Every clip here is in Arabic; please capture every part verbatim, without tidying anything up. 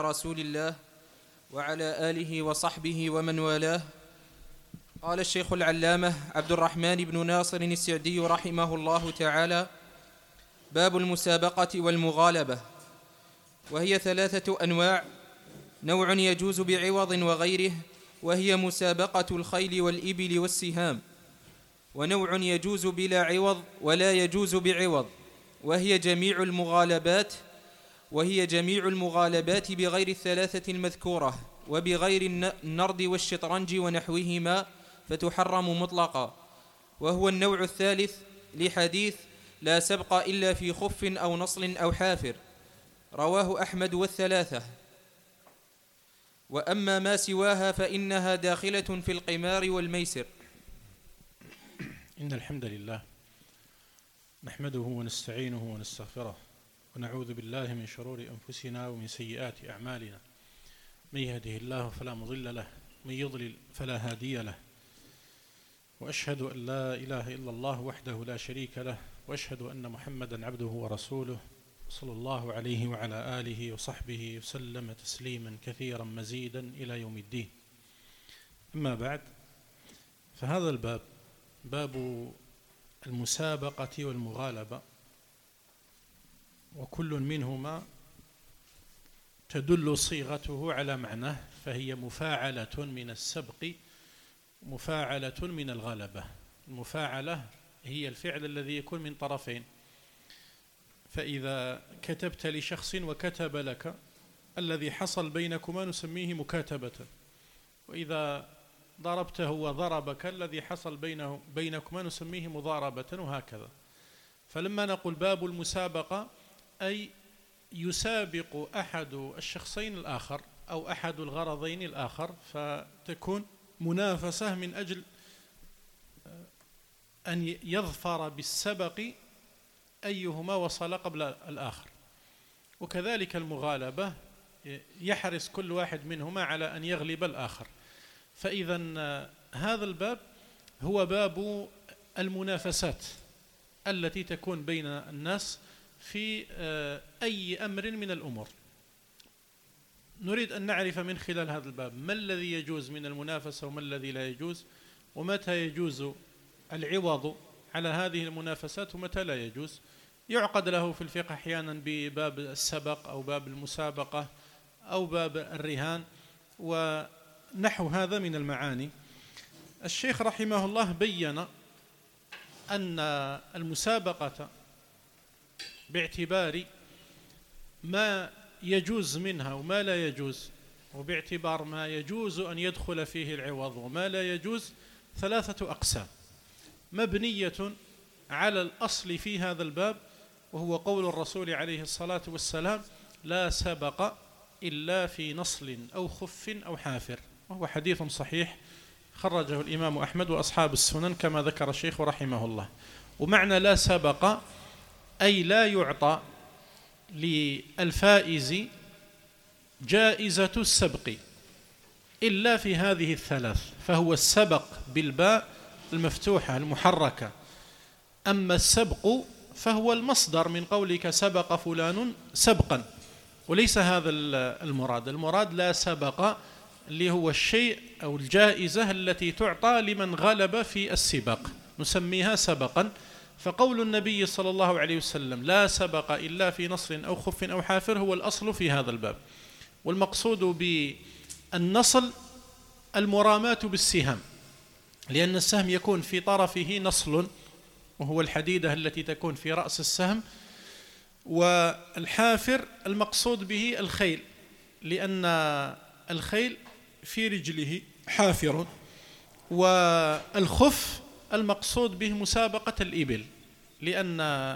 رسول الله وعلى آله وصحبه ومن والاه. قال الشيخ العلامة عبد الرحمن بن ناصر السعدي رحمه الله تعالى: باب المسابقة والمغالبة، وهي ثلاثة أنواع: نوع يجوز بعوض وغيره، وهي مسابقة الخيل والإبل والسهام، ونوع يجوز بلا عوض ولا يجوز بعوض، وهي جميع المغالبات وهي جميع المغالبات بغير الثلاثة المذكورة وبغير النرد والشطرنج ونحوهما، فتحرم مطلقا. وهو النوع الثالث لحديث لا سبق إلا في خف أو نصل أو حافر، رواه أحمد والثلاثة. وأما ما سواها فإنها داخلة في القمار والميسر. إن الحمد لله نحمده ونستعينه ونستغفره، ونعوذ بالله من شرور أنفسنا ومن سيئات أعمالنا. من يهده الله فلا مضل له، من يضلل فلا هادي له، وأشهد أن لا إله إلا الله وحده لا شريك له، وأشهد أن محمدا عبده ورسوله صلى الله عليه وعلى آله وصحبه وسلم تسليما كثيرا مزيدا إلى يوم الدين. أما بعد، فهذا الباب باب المسابقة والمغالبة، وكل منهما تدل صيغته على معناه، فهي مفاعلة من السبق مفاعلة من الغلبة. المفاعلة هي الفعل الذي يكون من طرفين، فإذا كتبت لشخص وكتب لك، الذي حصل بينكما نسميه مكاتبة، وإذا ضربته وضربك الذي حصل بينه بينكما نسميه مضاربة، وهكذا. فلما نقول باب المسابقة أي يسابق أحد الشخصين الآخر أو أحد الغرضين الآخر، فتكون منافسة من أجل أن يظفر بالسبق أيهما وصل قبل الآخر. وكذلك المغالبة، يحرص كل واحد منهما على أن يغلب الآخر. فإذا هذا الباب هو باب المنافسات التي تكون بين الناس في أي أمر من الأمور. نريد أن نعرف من خلال هذا الباب ما الذي يجوز من المنافسة وما الذي لا يجوز، ومتى يجوز العوض على هذه المنافسات ومتى لا يجوز. يعقد له في الفقه أحيانا بباب السبق أو باب المسابقة أو باب الرهان ونحو هذا من المعاني. الشيخ رحمه الله بيّن أن المسابقة باعتبار ما يجوز منها وما لا يجوز، وباعتبار ما يجوز أن يدخل فيه العوض وما لا يجوز، ثلاثة أقسام مبنية على الأصل في هذا الباب، وهو قول الرسول عليه الصلاة والسلام: لا سبق إلا في نصل أو خف أو حافر، وهو حديث صحيح خرجه الإمام أحمد وأصحاب السنن كما ذكر الشيخ رحمه الله. ومعنى لا سبق أي لا يعطى للفائز جائزة السبق إلا في هذه الثلاث، فهو السبق بالباء المفتوحة المحركة. أما السبق فهو المصدر من قولك سبق فلان سبقا، وليس هذا المراد. المراد لا سبق اللي هو الشيء أو الجائزة التي تعطى لمن غلب في السباق، نسميها سبقا. فقول النبي صلى الله عليه وسلم لا سبق إلا في نصل أو خف أو حافر هو الأصل في هذا الباب. والمقصود بالنصل المراماة بالسهام، لأن السهم يكون في طرفه نصل وهو الحديدة التي تكون في رأس السهم، والحافر المقصود به الخيل، لأن الخيل في رجله حافر. والخف المقصود به مسابقة الإبل، لأن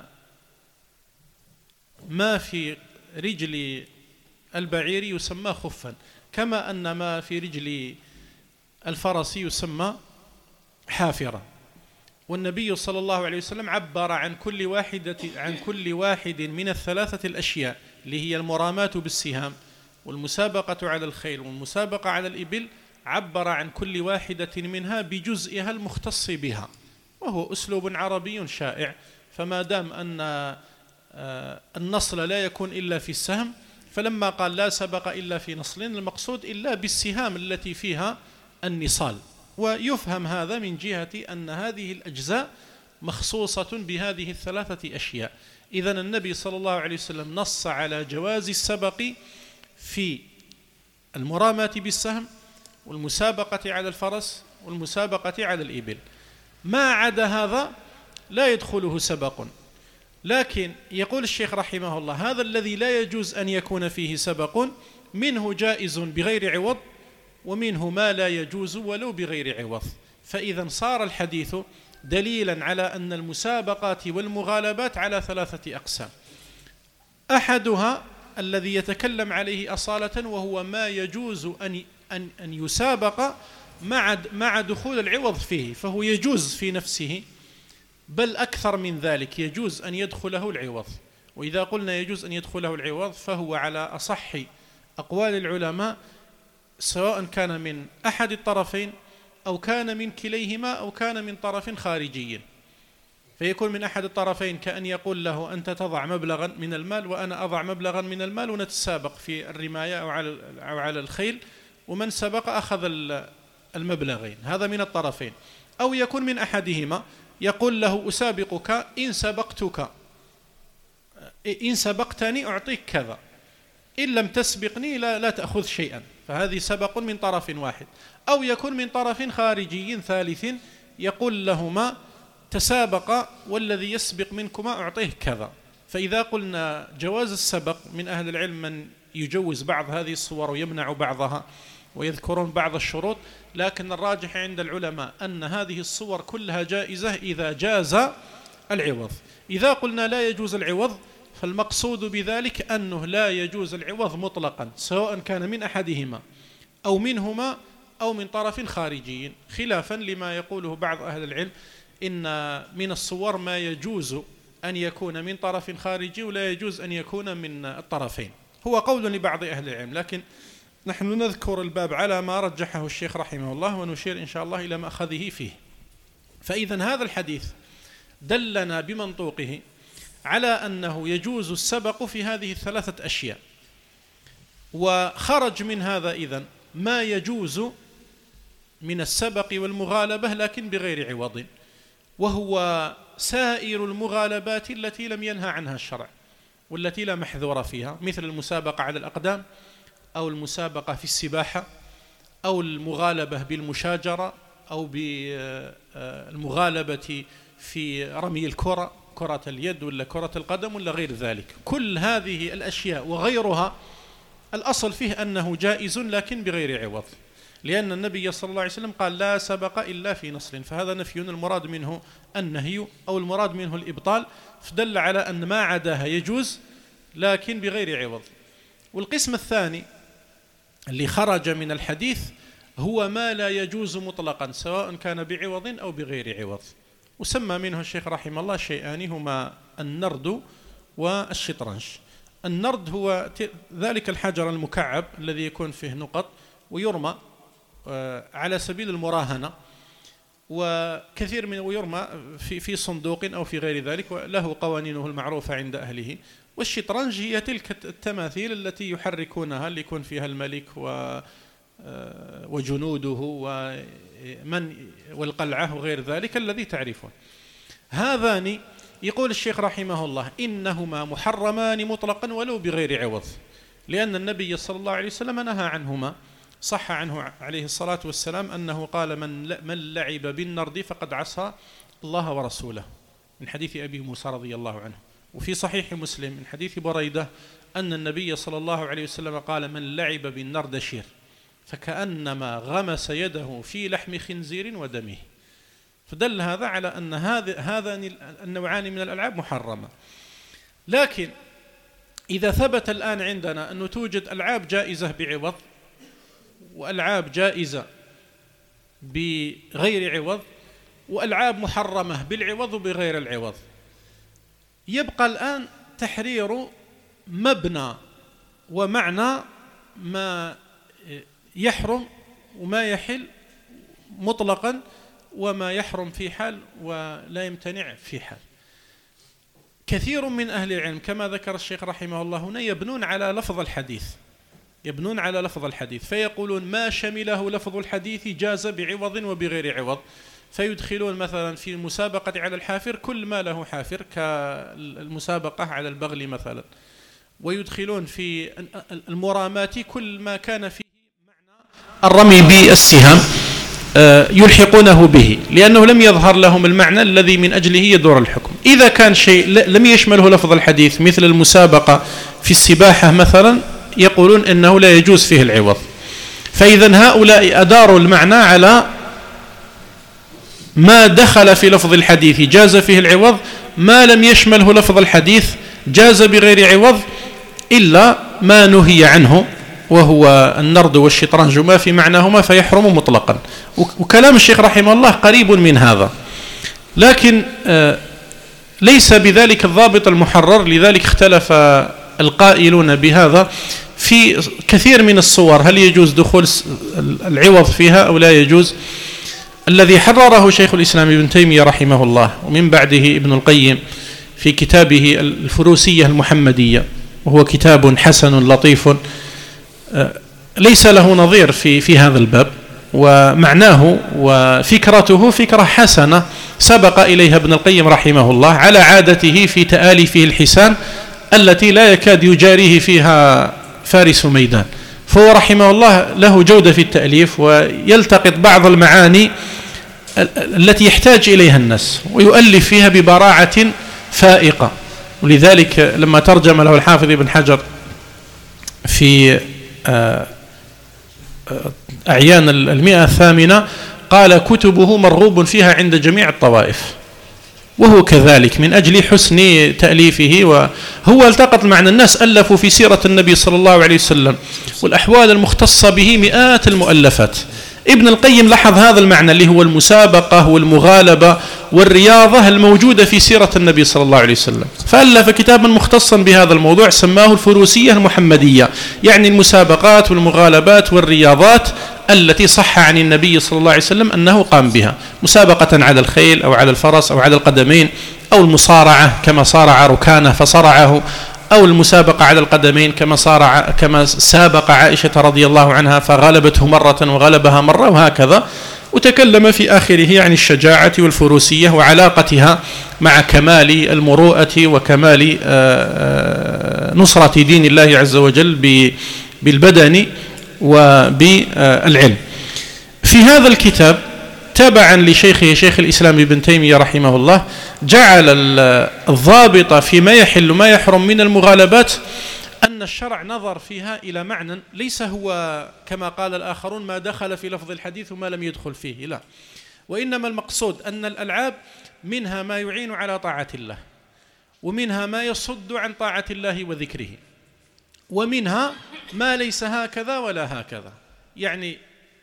ما في رجل البعير يسمى خفا، كما أن ما في رجل الفرس يسمى حافرا. والنبي صلى الله عليه وسلم عبر عن كل واحدة عن كل واحد من الثلاثة الأشياء اللي هي المراماة بالسهام والمسابقة على الخيل والمسابقة على الإبل، عبر عن كل واحدة منها بجزئها المختص بها، وهو أسلوب عربي شائع. فما دام أن النصل لا يكون إلا في السهم، فلما قال لا سبق إلا في نصل المقصود إلا بالسهام التي فيها النصال. ويفهم هذا من جهة أن هذه الأجزاء مخصوصة بهذه الثلاثة أشياء. إذن النبي صلى الله عليه وسلم نص على جواز السبق في المراماة بالسهم والمسابقة على الفرس والمسابقة على الإبل. ما عدا هذا لا يدخله سبق. لكن يقول الشيخ رحمه الله هذا الذي لا يجوز أن يكون فيه سبق منه جائز بغير عوض، ومنه ما لا يجوز ولو بغير عوض. فإذا صار الحديث دليلا على أن المسابقات والمغالبات على ثلاثة أقسام. أحدها الذي يتكلم عليه أصالة وهو ما يجوز أن أن أن يسابق مع مع دخول العوض فيه، فهو يجوز في نفسه، بل أكثر من ذلك يجوز أن يدخله العوض. وإذا قلنا يجوز أن يدخله العوض فهو على أصح أقوال العلماء، سواء كان من أحد الطرفين أو كان من كليهما أو كان من طرف خارجي. فيكون من أحد الطرفين كأن يقول له أنت تضع مبلغا من المال وأنا أضع مبلغا من المال ونتسابق في الرماية أو على أو على الخيل، ومن سبق أخذ المبلغين، هذا من الطرفين. أو يكون من أحدهما يقول له أسابقك إن سبقتك إن سبقتني أعطيك كذا، إن لم تسبقني لا, لا تأخذ شيئا، فهذه سبق من طرف واحد. أو يكون من طرف خارجي ثالث يقول لهما تسابق والذي يسبق منكما أعطيه كذا. فإذا قلنا جواز السبق، من أهل العلم من يجوز بعض هذه الصور ويمنع بعضها ويذكرون بعض الشروط، لكن الراجح عند العلماء أن هذه الصور كلها جائزة إذا جاز العوض. إذا قلنا لا يجوز العوض فالمقصود بذلك أنه لا يجوز العوض مطلقا، سواء كان من أحدهما أو منهما أو من طرف خارجي، خلافا لما يقوله بعض أهل العلم إن من الصور ما يجوز أن يكون من طرف خارجي ولا يجوز أن يكون من الطرفين. هو قول لبعض أهل العلم، لكن نحن نذكر الباب على ما رجحه الشيخ رحمه الله، ونشير إن شاء الله إلى مأخذه فيه. فإذا هذا الحديث دلنا بمنطوقه على أنه يجوز السبق في هذه الثلاثة أشياء، وخرج من هذا إذن ما يجوز من السبق والمغالبة لكن بغير عوض، وهو سائر المغالبات التي لم ينهى عنها الشرع والتي لا محذور فيها، مثل المسابقة على الأقدام أو المسابقة في السباحة أو المغالبة بالمشاجرة أو بالمغالبة في رمي الكرة، كرة اليد ولا كرة القدم ولا غير ذلك. كل هذه الأشياء وغيرها الأصل فيه أنه جائز لكن بغير عوض، لأن النبي صلى الله عليه وسلم قال لا سبق إلا في نصل، فهذا نفي المراد منه النهي أو المراد منه الإبطال، فدل على أن ما عداها يجوز لكن بغير عوض. والقسم الثاني اللي خرج من الحديث هو ما لا يجوز مطلقا، سواء كان بعوض أو بغير عوض، وسمى منه الشيخ رحمه الله شيئان هما النرد والشطرنج. النرد هو ذلك الحجر المكعب الذي يكون فيه نقط ويرمى على سبيل المراهنة، وكثير من ويرمى في في صندوق أو في غير ذلك، له قوانينه المعروفة عند أهله. والشطرنج هي تلك التماثيل التي يحركونها اللي يكون فيها الملك وجنوده ومن والقلعة وغير ذلك الذي تعرفون. هذان يقول الشيخ رحمه الله إنهما محرمان مطلقا ولو بغير عوض، لأن النبي صلى الله عليه وسلم نهى عنهما. صح عنه عليه الصلاة والسلام أنه قال من من لعب بالنرد فقد عصى الله ورسوله، من حديث أبي موسى رضي الله عنه. وفي صحيح مسلم من حديث بريدة أن النبي صلى الله عليه وسلم قال من لعب بالنرد شير فكأنما غمس يده في لحم خنزير ودمه. فدل هذا على أن هذان النوعان من الألعاب محرمة. لكن إذا ثبت الآن عندنا أنه توجد ألعاب جائزة بعوض وألعاب جائزة بغير عوض وألعاب محرمة بالعوض وبغير العوض، يبقى الآن تحرير مبنى ومعنى ما يحرم وما يحل مطلقا، وما يحرم في حال ولا يمتنع في حال. كثير من أهل العلم كما ذكر الشيخ رحمه الله هنا يبنون على لفظ الحديث يبنون على لفظ الحديث فيقولون ما شمله لفظ الحديث جاز بعوض وبغير عوض، فيدخلون مثلا في المسابقة على الحافر كل ما له حافر كالمسابقة على البغل مثلا، ويدخلون في المرامات كل ما كان فيه معنى الرمي بالسهام يلحقونه به، لأنه لم يظهر لهم المعنى الذي من أجله يدور الحكم. إذا كان شيء لم يشمله لفظ الحديث مثل المسابقة في السباحة مثلا يقولون إنه لا يجوز فيه العوض. فإذا هؤلاء أداروا المعنى على ما دخل في لفظ الحديث جاز فيه العوض، ما لم يشمله لفظ الحديث جاز بغير عوض إلا ما نهي عنه وهو النرد والشطرنج ما في معناهما فيحرم مطلقا. وكلام الشيخ رحمه الله قريب من هذا، لكن ليس بذلك الضابط المحرر، لذلك اختلف القائلون بهذا في كثير من الصور، هل يجوز دخول العوض فيها أو لا يجوز. الذي حرره شيخ الإسلام ابن تيمية رحمه الله ومن بعده ابن القيم في كتابه الفروسية المحمدية، وهو كتاب حسن لطيف ليس له نظير في في هذا الباب، ومعناه وفكرته فكرة حسنة سبق إليها ابن القيم رحمه الله على عادته في تآليفه الحسان التي لا يكاد يجاريه فيها فارس ميدان، فهو رحمه الله له جودة في التأليف ويلتقط بعض المعاني التي يحتاج إليها الناس ويؤلف فيها ببراعة فائقة. ولذلك لما ترجم له الحافظ ابن حجر في أعيان المئة الثامنة قال كتبه مرغوب فيها عند جميع الطوائف، وهو كذلك من أجل حسن تأليفه. وهو التقط معنى الناس ألفوا في سيرة النبي صلى الله عليه وسلم والأحوال المختصة به مئات المؤلفات. ابن القيم لاحظ هذا المعنى اللي هو المسابقة والمغالبة والرياضة الموجودة في سيرة النبي صلى الله عليه وسلم، فألف كتابا مختصا بهذا الموضوع سماه الفروسية المحمدية، يعني المسابقات والمغالبات والرياضات التي صح عن النبي صلى الله عليه وسلم أنه قام بها، مسابقة على الخيل أو على الفرس أو على القدمين، أو المصارعة كما صارع ركانه فصرعه، أو المسابقة على القدمين كما صارع كما سابق عائشة رضي الله عنها فغلبته مرة وغلبها مرة، وهكذا. وتكلم في آخره عن الشجاعة والفروسية وعلاقتها مع كمال المروءة وكمال نصرة دين الله عز وجل بالبدن وبالعلم. في هذا الكتاب تبعا لشيخه شيخ الإسلام ابن تيمية رحمه الله جعل الضابط فيما يحل ما يحرم من المغالبات أن الشرع نظر فيها إلى معنى ليس هو كما قال الآخرون ما دخل في لفظ الحديث وما لم يدخل فيه، لا، وإنما المقصود أن الألعاب منها ما يعين على طاعة الله، ومنها ما يصد عن طاعة الله وذكره، ومنها ما ليس هكذا ولا هكذا، يعني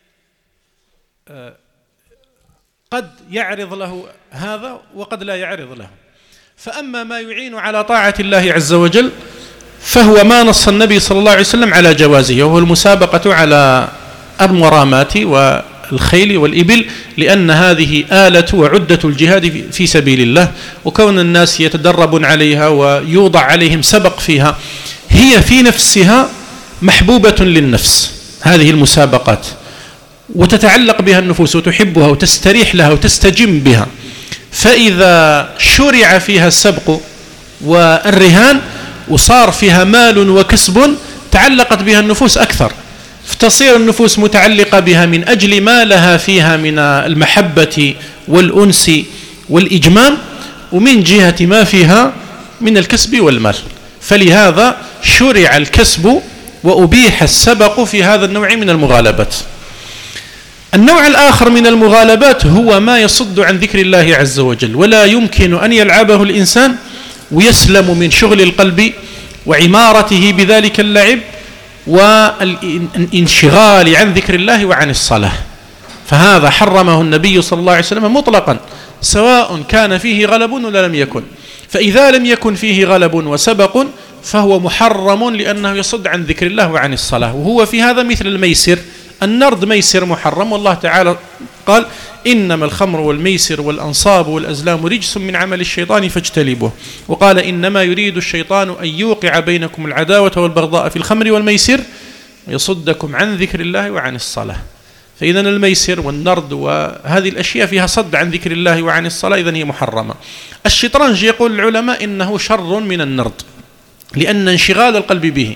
قد يعرض له هذا وقد لا يعرض له. فأما ما يعين على طاعة الله عز وجل فهو ما نص النبي صلى الله عليه وسلم على جوازه، وهو المسابقة على المرامات والخيل والإبل، لأن هذه آلة وعدة الجهاد في سبيل الله، وكون الناس يتدربون عليها ويوضع عليهم سبق فيها هي في نفسها محبوبة للنفس، هذه المسابقات، وتتعلق بها النفوس وتحبها وتستريح لها وتستجم بها. فإذا شرع فيها السبق والرهان وصار فيها مال وكسب تعلقت بها النفوس أكثر، فتصير النفوس متعلقة بها من أجل ما لها فيها من المحبة والأنس والإجمام، ومن جهة ما فيها من الكسب والمال. فلهذا شرع الكسب وأبيح السبق في هذا النوع من المغالبات. النوع الآخر من المغالبات هو ما يصد عن ذكر الله عز وجل، ولا يمكن أن يلعبه الإنسان ويسلم من شغل القلب وعمارته بذلك اللعب والانشغال عن ذكر الله وعن الصلاة، فهذا حرمه النبي صلى الله عليه وسلم مطلقا، سواء كان فيه غلب ولا لم يكن. فإذا لم يكن فيه غلب وسبق فهو محرم لأنه يصد عن ذكر الله وعن الصلاة، وهو في هذا مثل الميسر، النرد ميسر محرم، والله تعالى قال إنما الخمر والميسر والأنصاب والأزلام رجس من عمل الشيطان فاجتنبوه. وقال إنما يريد الشيطان أن يوقع بينكم العداوة والبغضاء في الخمر والميسر ويصدكم عن ذكر الله وعن الصلاة. فإذا الميسر والنرد وهذه الأشياء فيها صد عن ذكر الله وعن الصلاة، إذن هي محرمة. الشطرنج يقول العلماء إنه شر من النرد، لأن انشغال القلب به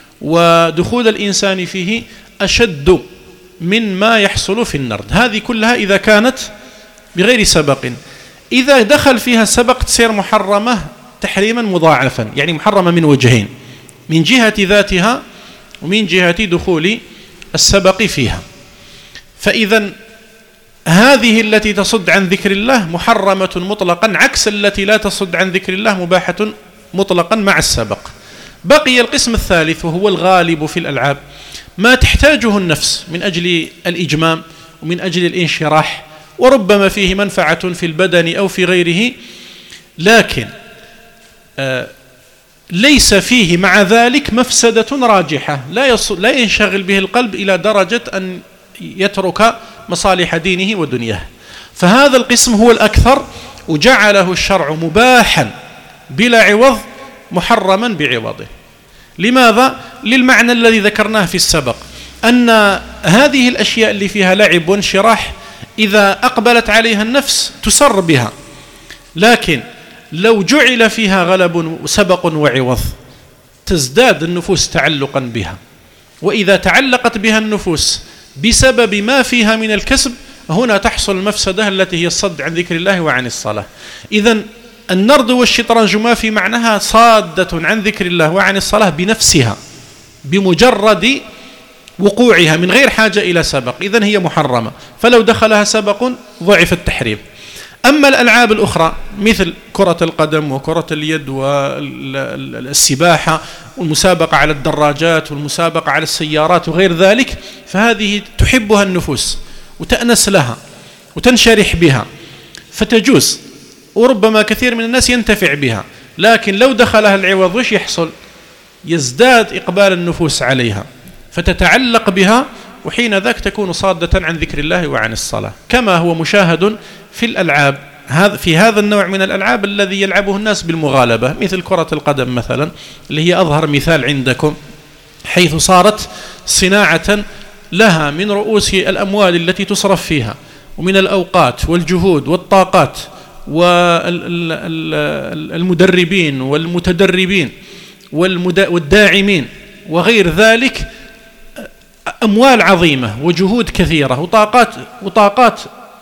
ودخول الإنسان فيه أشد من ما يحصل في النرد. هذه كلها إذا كانت بغير سبق. إذا دخل فيها سبق تصير محرمة تحريما مضاعفا، يعني محرمة من وجهين، من جهة ذاتها ومن جهة دخول السبق فيها. فإذا هذه التي تصد عن ذكر الله محرمة مطلقا، عكس التي لا تصد عن ذكر الله مباحة مطلقا مع السبق. بقي القسم الثالث وهو الغالب في الألعاب، ما تحتاجه النفس من أجل الإجمام ومن أجل الانشراح، وربما فيه منفعة في البدن أو في غيره، لكن آه ليس فيه مع ذلك مفسدة راجحة لا, لا ينشغل به القلب إلى درجة أن يترك مصالح دينه ودنياه. فهذا القسم هو الأكثر، وجعله الشرع مباحا بلا عوض محرما بعوضه. لماذا؟ للمعنى الذي ذكرناه في السبق، أن هذه الأشياء اللي فيها لعب وانشراح إذا أقبلت عليها النفس تسر بها، لكن لو جعل فيها غلب وسبق وعوض تزداد النفوس تعلقا بها. وإذا تعلقت بها النفوس بسبب ما فيها من الكسب، هنا تحصل المفسدة التي هي الصد عن ذكر الله وعن الصلاة. إذن النرد والشطرنج ما في معناها صادة عن ذكر الله وعن الصلاة بنفسها بمجرد وقوعها من غير حاجة إلى سبق، إذن هي محرمة. فلو دخلها سبق ضعف التحريم. أما الألعاب الأخرى مثل كرة القدم وكرة اليد والسباحة والمسابقة على الدراجات والمسابقة على السيارات وغير ذلك، فهذه تحبها النفوس وتأنس لها وتنشرح بها فتجوز، وربما كثير من الناس ينتفع بها. لكن لو دخلها العوض وش يحصل؟ يزداد إقبال النفوس عليها فتتعلق بها، وحين ذاك تكون صادة عن ذكر الله وعن الصلاة، كما هو مشاهد في الألعاب في هذا النوع من الألعاب الذي يلعبه الناس بالمغالبة، مثل كرة القدم مثلا اللي هي أظهر مثال عندكم، حيث صارت صناعة لها من رؤوس الأموال التي تصرف فيها ومن الأوقات والجهود والطاقات والمدربين والمتدربين والداعمين وغير ذلك، أموال عظيمة وجهود كثيرة وطاقات وطاقات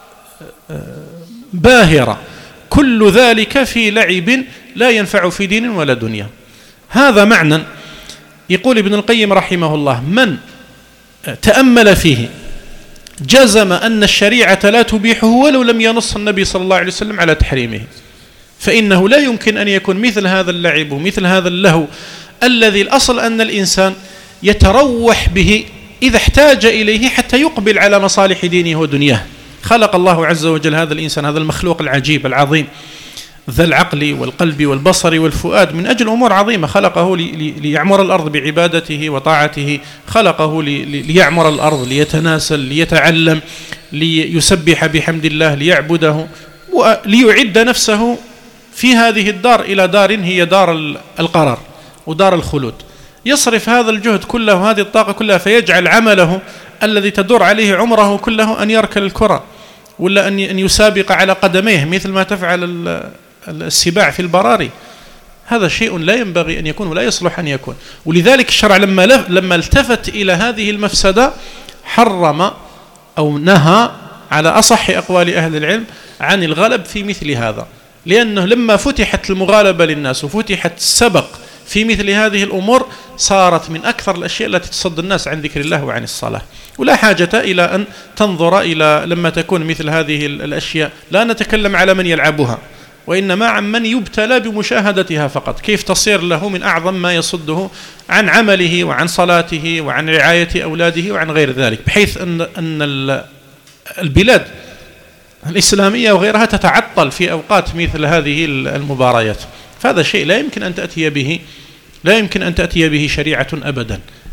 باهرة، كل ذلك في لعب لا ينفع في دين ولا دنيا. هذا معنى يقول ابن القيم رحمه الله من تأمل فيه جزم أن الشريعة لا تبيحه ولو لم ينص النبي صلى الله عليه وسلم على تحريمه، فإنه لا يمكن أن يكون مثل هذا اللعب ومثل هذا اللهو الذي الأصل أن الإنسان يتروح به إذا احتاج إليه حتى يقبل على مصالح دينه ودنياه. خلق الله عز وجل هذا الإنسان، هذا المخلوق العجيب العظيم ذا العقل والقلب والبصر والفؤاد من أجل أمور عظيمة. خلقه ليعمر الأرض بعبادته وطاعته، خلقه ليعمر الأرض، ليتناسل، ليتعلم، ليسبح بحمد الله، ليعبده، وليعد نفسه في هذه الدار إلى دار هي دار القرار ودار الخلود. يصرف هذا الجهد كله وهذه الطاقة كلها فيجعل عمله الذي تدور عليه عمره كله أن يركل الكرة ولا أن يسابق على قدميه مثل ما تفعل السباع في البراري. هذا شيء لا ينبغي أن يكون ولا يصلح أن يكون. ولذلك الشرع لما لما التفت إلى هذه المفسدة حرم أو نهى على أصح أقوال أهل العلم عن الغلب في مثل هذا، لأنه لما فتحت المغالبة للناس وفتحت السبق في مثل هذه الأمور صارت من أكثر الأشياء التي تصد الناس عن ذكر الله وعن الصلاة. ولا حاجة إلى أن تنظر إلى لما تكون مثل هذه الأشياء، لا نتكلم على من يلعبها وإنما عن من يبتلى بمشاهدتها فقط، كيف تصير له من أعظم ما يصده عن عمله وعن صلاته وعن رعاية أولاده وعن غير ذلك، بحيث أن أن البلاد الإسلامية وغيرها تتعطل في أوقات مثل هذه المباريات. فهذا شيء لا يمكن أن تأتي به لا يمكن أن تأتي به شريعة أبدا.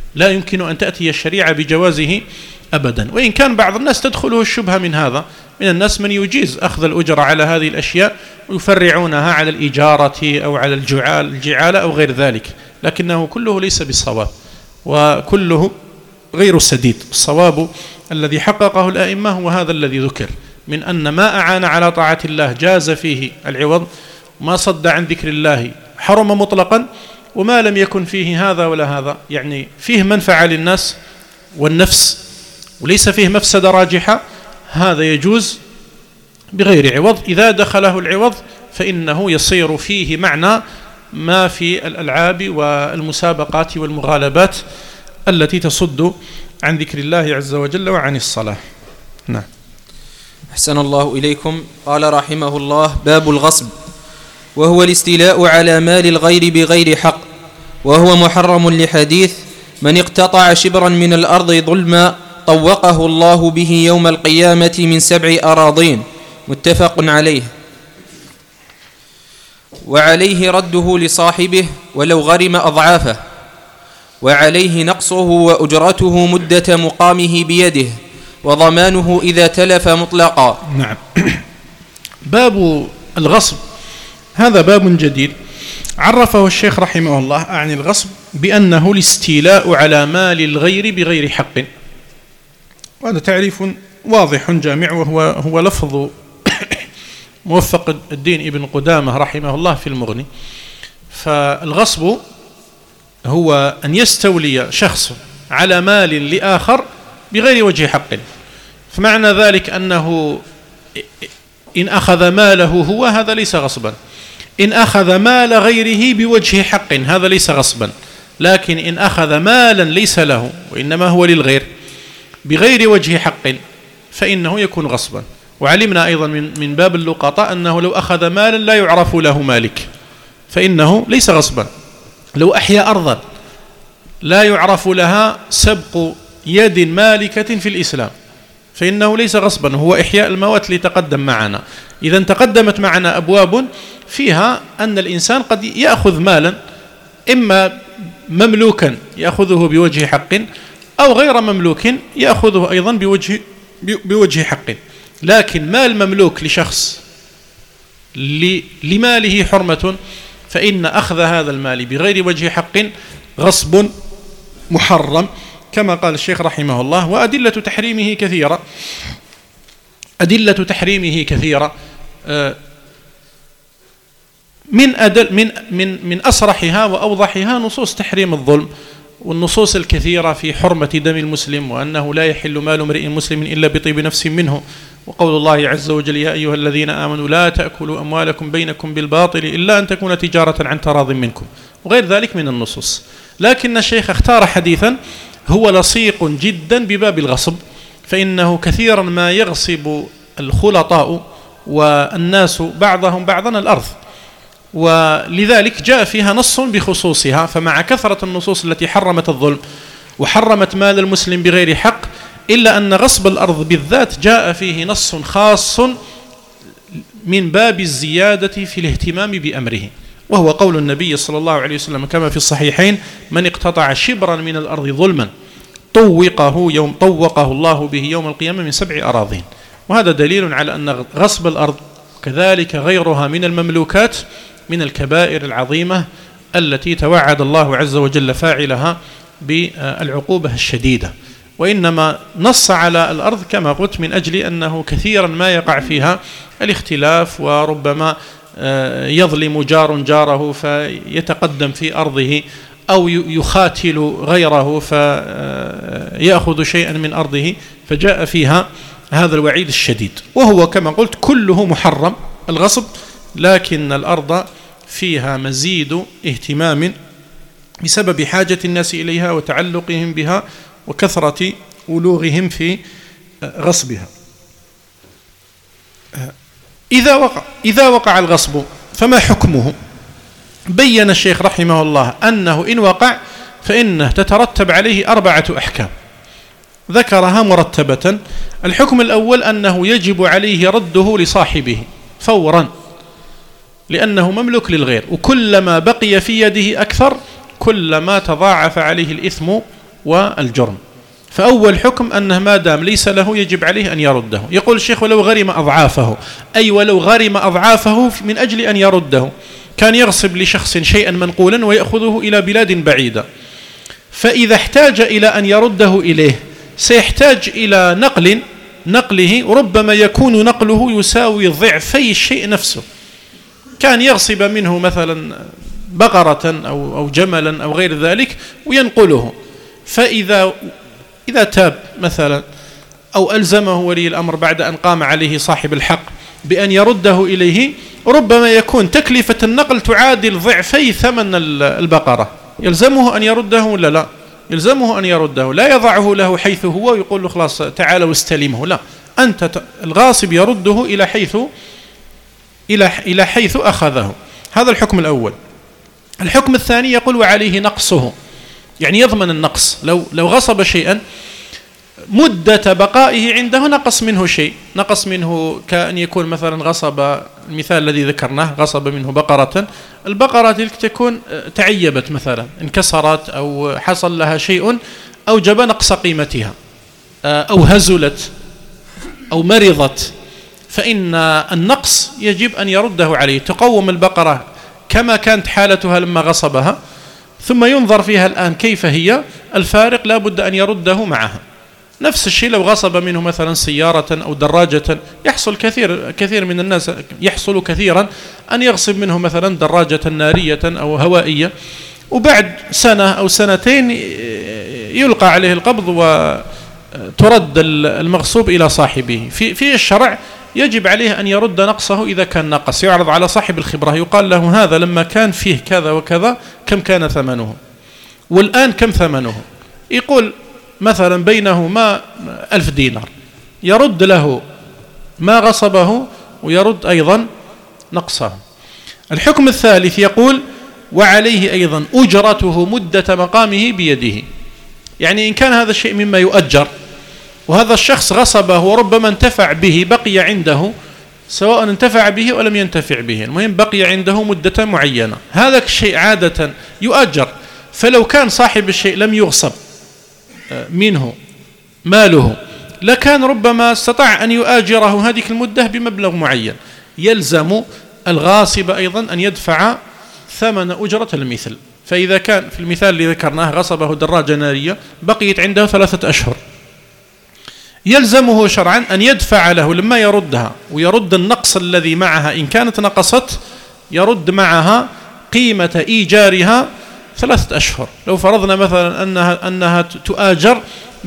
لا يمكن أن تأتي الشريعة بجوازه أبدا. وإن كان بعض الناس تدخله الشبهة من هذا، من الناس من يجيز أخذ الأجرة على هذه الأشياء ويفرعونها على الإجارة أو على الجعالة أو غير ذلك، لكنه كله ليس بالصواب وكله غير سديد. الصواب الذي حققه الأئمة هو هذا الذي ذكر، من أن ما أعان على طاعة الله جاز فيه العوض، ما صد عن ذكر الله حرم مطلقا، وما لم يكن فيه هذا ولا هذا، يعني فيه منفعة للناس والنفس وليس فيه مفسدة راجحة، هذا يجوز بغير عوض. إذا دخله العوض فإنه يصير فيه معنى ما في الألعاب والمسابقات والمغالبات التي تصد عن ذكر الله عز وجل وعن الصلاة. نعم. أحسن الله إليكم. قال رحمه الله: باب الغصب، وهو الاستيلاء على مال الغير بغير حق، وهو محرم لحديث: من اقتطع شبرا من الأرض ظلما طوقه الله به يوم القيامة من سبع أراضين، متفق عليه. وعليه رده لصاحبه ولو غرم أضعافه، وعليه نقصه وأجرته مدة مقامه بيده، وضمانه إذا تلف مطلقا. نعم. باب الغصب هذا باب جديد عرفه الشيخ رحمه الله عن الغصب بأنه الاستيلاء على مال الغير بغير حق. وهذا تعريف واضح جامع، وهو هو لفظ موفق الدين ابن قدامة رحمه الله في المغني. فالغصب هو أن يستولي شخص على مال لآخر بغير وجه حق. فمعنى ذلك أنه إن أخذ ماله هو هذا ليس غصبا، إن أخذ مال غيره بوجه حق هذا ليس غصبا، لكن إن أخذ مالا ليس له وإنما هو للغير بغير وجه حق فإنه يكون غصبا. وعلمنا أيضا من من باب اللقطة أنه لو أخذ مالا لا يعرف له مالك فإنه ليس غصبا. لو أحيا أرضا لا يعرف لها سبق يد مالكة في الإسلام فإنه ليس غصبا، هو إحياء الموات لتقدم معنا. إذا تقدمت معنا أبواب فيها أن الإنسان قد يأخذ مالا إما مملوكا يأخذه بوجه حق أو غير مملوك يأخذه أيضا بوجه بوجه حق. لكن مال مملوك لشخص لماله حرمة فإن أخذ هذا المال بغير وجه حق غصب محرم، كما قال الشيخ رحمه الله. وأدلة تحريمه كثيرة، أدلة تحريمه كثيرة من أدل من من من أصرحها وأوضحها نصوص تحريم الظلم، والنصوص الكثيرة في حرمة دم المسلم، وأنه لا يحل مال امرئ مسلم إلا بطيب نفس منه، وقول الله عز وجل: يا أيها الذين آمنوا لا تأكلوا أموالكم بينكم بالباطل إلا أن تكون تجارة عن تراض منكم، وغير ذلك من النصوص. لكن الشيخ اختار حديثا هو لصيق جدا بباب الغصب، فإنه كثيرا ما يغصب الخلطاء والناس بعضهم بعضا الأرض، ولذلك جاء فيها نص بخصوصها. فمع كثرة النصوص التي حرمت الظلم وحرمت مال المسلم بغير حق، إلا أن غصب الأرض بالذات جاء فيه نص خاص من باب الزيادة في الاهتمام بأمره، وهو قول النبي صلى الله عليه وسلم كما في الصحيحين: من اقتطع شبرا من الأرض ظلما طوقه يوم طوقه الله به يوم القيامة من سبع أراضين. وهذا دليل على أن غصب الأرض كذلك غيرها من المملوكات من الكبائر العظيمة التي توعد الله عز وجل فاعلها بالعقوبة الشديدة. وإنما نص على الأرض كما قلت من أجل أنه كثيرا ما يقع فيها الاختلاف، وربما يظلم جار جاره فيتقدم في أرضه، أو يخاتل غيره فيأخذ شيئا من أرضه، فجاء فيها هذا الوعيد الشديد. وهو كما قلت كله محرم الغصب، لكن الأرض فيها مزيد اهتمام بسبب حاجة الناس إليها وتعلقهم بها وكثرة ولوغهم في غصبها. إذا وقع, إذا وقع الغصب فما حكمه؟ بين الشيخ رحمه الله أنه إن وقع فإنه تترتب عليه أربعة أحكام ذكرها مرتبة. الحكم الأول أنه يجب عليه رده لصاحبه فورا، لأنه مملوك للغير، وكلما بقي في يده أكثر كلما تضاعف عليه الإثم والجرم. فأول حكم أنه ما دام ليس له يجب عليه أن يرده. يقول الشيخ ولو غرم أضعافه، أي ولو غرم أضعافه من أجل أن يرده، كان يغصب لشخص شيئا منقولا ويأخذه إلى بلاد بعيدة، فإذا احتاج إلى أن يرده إليه سيحتاج إلى نقل نقله، ربما يكون نقله يساوي ضعفي الشيء نفسه. كان يغصب منه مثلا بقرة أو أو جملا أو غير ذلك وينقله، فإذا إذا تاب مثلا أو ألزمه ولي الأمر بعد أن قام عليه صاحب الحق بأن يرده إليه، ربما يكون تكلفة النقل تعادل ضعفي ثمن البقرة، يلزمه أن يرده ولا لا؟ يلزمه أن يرده، لا يضعه له حيث هو ويقول له خلاص تعال واستلمه، لا، أنت الغاصب يرده إلى حيث إلى إلى حيث أخذه. هذا الحكم الأول. الحكم الثاني يقول وعليه نقصه، يعني يضمن النقص. لو لو غصب شيئا مدة بقائه عنده نقص منه شيء، نقص منه كأن يكون مثلا غصب، المثال الذي ذكرناه غصب منه بقرة، البقرة تلك تكون تعيبت مثلا، انكسرت أو حصل لها شيء أوجب نقص قيمتها، أو هزلت أو مرضت، فإن النقص يجب أن يرده عليه. تقوم البقرة كما كانت حالتها لما غصبها، ثم ينظر فيها الآن كيف هي، الفارق لا بد أن يرده معها. نفس الشيء لو غصب منه مثلا سيارة أو دراجة، يحصل كثير كثير من الناس يحصل كثيرا أن يغصب منه مثلا دراجة نارية أو هوائية، وبعد سنة أو سنتين يلقى عليه القبض وترد المغصوب إلى صاحبه. في في الشرع يجب عليه أن يرد نقصه إذا كان نقص، يعرض على صاحب الخبرة، يقال له هذا لما كان فيه كذا وكذا كم كان ثمنه والآن كم ثمنه، يقول مثلا بينهما ألف دينار، يرد له ما غصبه ويرد أيضا نقصه. الحكم الثالث يقول وعليه أيضا أجرته مدة مقامه بيده، يعني إن كان هذا الشيء مما يؤجر وهذا الشخص غصبه وربما انتفع به، بقي عنده سواء انتفع به ولم ينتفع به، المهم بقي عنده مدة معينة، هذا الشيء عادة يؤجر. فلو كان صاحب الشيء لم يغصب منه ماله لكان ربما استطاع أن يؤاجره هذه المدة بمبلغ معين. يلزم الغاصب أيضا أن يدفع ثمن أجرة المثل. فإذا كان في المثال اللي ذكرناه غصبه دراجة نارية بقيت عنده ثلاثة أشهر، يلزمه شرعا أن يدفع له لما يردها، ويرد النقص الذي معها إن كانت نقصت، يرد معها قيمة إيجارها ثلاثة أشهر. لو فرضنا مثلا أنها, أنها تؤاجر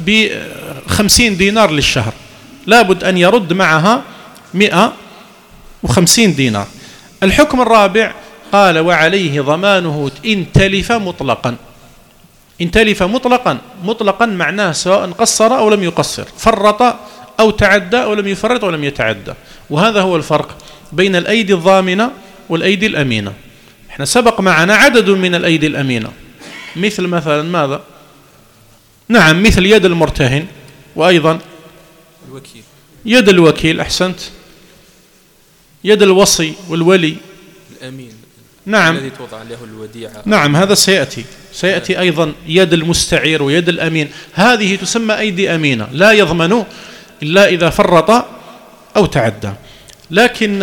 بخمسين دينار للشهر، لابد أن يرد معها مئة وخمسين دينار. الحكم الرابع قال وعليه ضمانه إن تلف مطلقا. إن تلف مطلقا، مطلقا معناه سواء قصر أو لم يقصر، فرط أو تعدى أو لم يفرط ولم يتعدى. وهذا هو الفرق بين الأيدي الضامنة والأيدي الأمينة. احنا سبق معنا عدد من الأيدي الأمينة، مثل مثلا ماذا؟ نعم، مثل يد المرتهن، وأيضا الوكيل، يد الوكيل، أحسنت، يد الوصي والولي، الأمين، نعم، الذي توضع له الوديعة، نعم، هذا سيأتي سيأتي أيضا يد المستعير ويد الأمين. هذه تسمى أيدي أمينة، لا يضمن إلا إذا فرط أو تعدى. لكن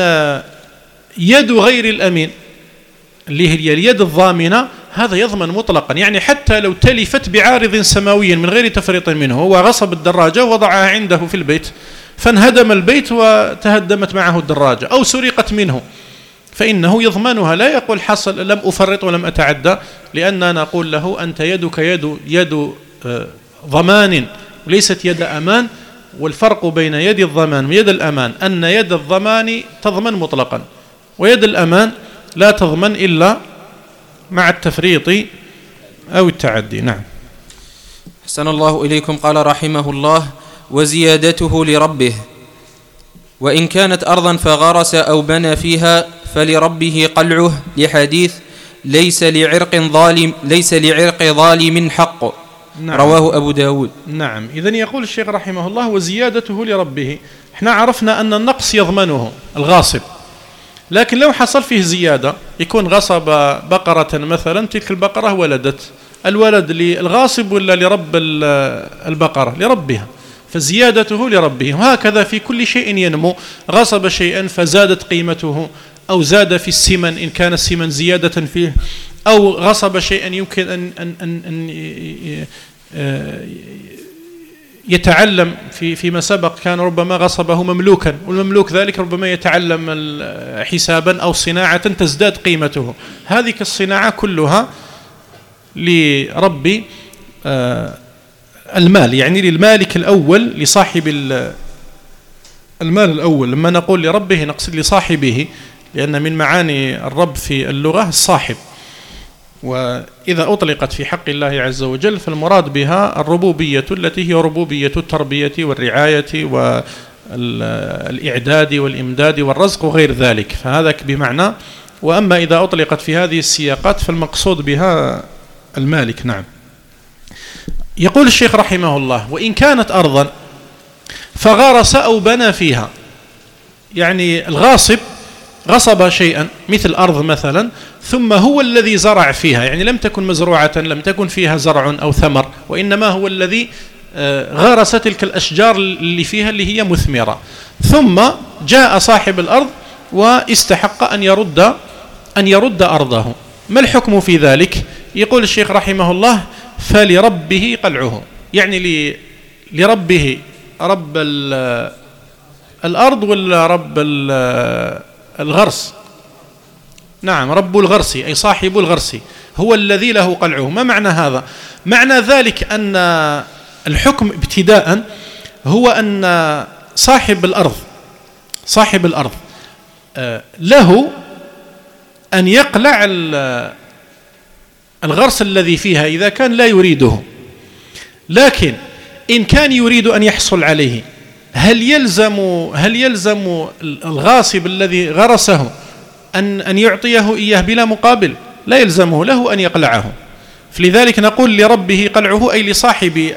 يد غير الأمين اللي هي اليد الضامنة هذا يضمن مطلقا، يعني حتى لو تلفت بعارض سماوي من غير تفريط منه، هو غصب الدراجة ووضعها عنده في البيت فانهدم البيت وتهدمت معه الدراجة، أو سرقت منه، فإنه يضمنها، لا يقول حصل لم أفرط ولم أتعدى، لأننا نقول له أنت يدك يد يد ضمان وليست يد أمان. والفرق بين يد الضمان ويد الأمان أن يد الضمان تضمن مطلقا، ويد الأمان لا تضمن إلا مع التفريط أو التعدي. نعم. أحسن الله إليكم. قال رحمه الله وزيادته لربه، وإن كانت أرضا فغرس أو بنى فيها فلربه قلعه، لحديث ليس لعرق ظالم ليس لعرق ظالم حق. نعم. رواه أبو داود. نعم. إذن يقول الشيخ رحمه الله وزيادته لربه. احنا عرفنا أن النقص يضمنه الغاصب، لكن لو حصل فيه زيادة، يكون غصب بقرة مثلا، تلك البقرة ولدت الولد للغاصب ولا لرب البقرة؟ لربها، فزيادته لربه. وهكذا في كل شيء ينمو، غصب شيئا فزادت قيمته، أو زاد في السمن إن كان السمن زيادة فيه، أو غصب شيئا يمكن أن, أن, أن, أن يتعلم في فيما سبق، كان ربما غصبه مملوكا، والمملوك ذلك ربما يتعلم حسابا أو صناعة تزداد قيمته. هذه الصناعة كلها لرب المال، يعني للمالك الأول، لصاحب المال الأول. لما نقول لربه نقصد لصاحبه، لأن من معاني الرب في اللغة الصاحب، وإذا أطلقت في حق الله عز وجل فالمراد بها الربوبية التي هي ربوبية التربية والرعاية والإعداد والإمداد والرزق وغير ذلك، فهذا بمعنى. وأما إذا أطلقت في هذه السياقات فالمقصود بها المالك. نعم. يقول الشيخ رحمه الله: وإن كانت أرضا فغرس أو بنى فيها، يعني الغاصب غصب شيئا مثل أرض مثلا، ثم هو الذي زرع فيها، يعني لم تكن مزروعة، لم تكن فيها زرع أو ثمر، وإنما هو الذي غرس تلك الأشجار اللي فيها اللي هي مثمرة، ثم جاء صاحب الأرض واستحق أن يرد أن يرد أرضه. ما الحكم في ذلك؟ يقول الشيخ رحمه الله: فلربه قلعه، يعني لربه، رب الأرض ولا رب الغرس؟ نعم، رب الغرس أي صاحب الغرس هو الذي له قلعه. ما معنى هذا؟ معنى ذلك أن الحكم ابتداء هو أن صاحب الأرض صاحب الأرض له أن يقلع الغرس الذي فيها إذا كان لا يريده، لكن إن كان يريد أن يحصل عليه، هل يلزم هل يلزم الغاصب الذي غرسه أن أن يعطيه إياه بلا مقابل؟ لا يلزمه، له أن يقلعه. فلذلك نقول لربه قلعه، أي لصاحب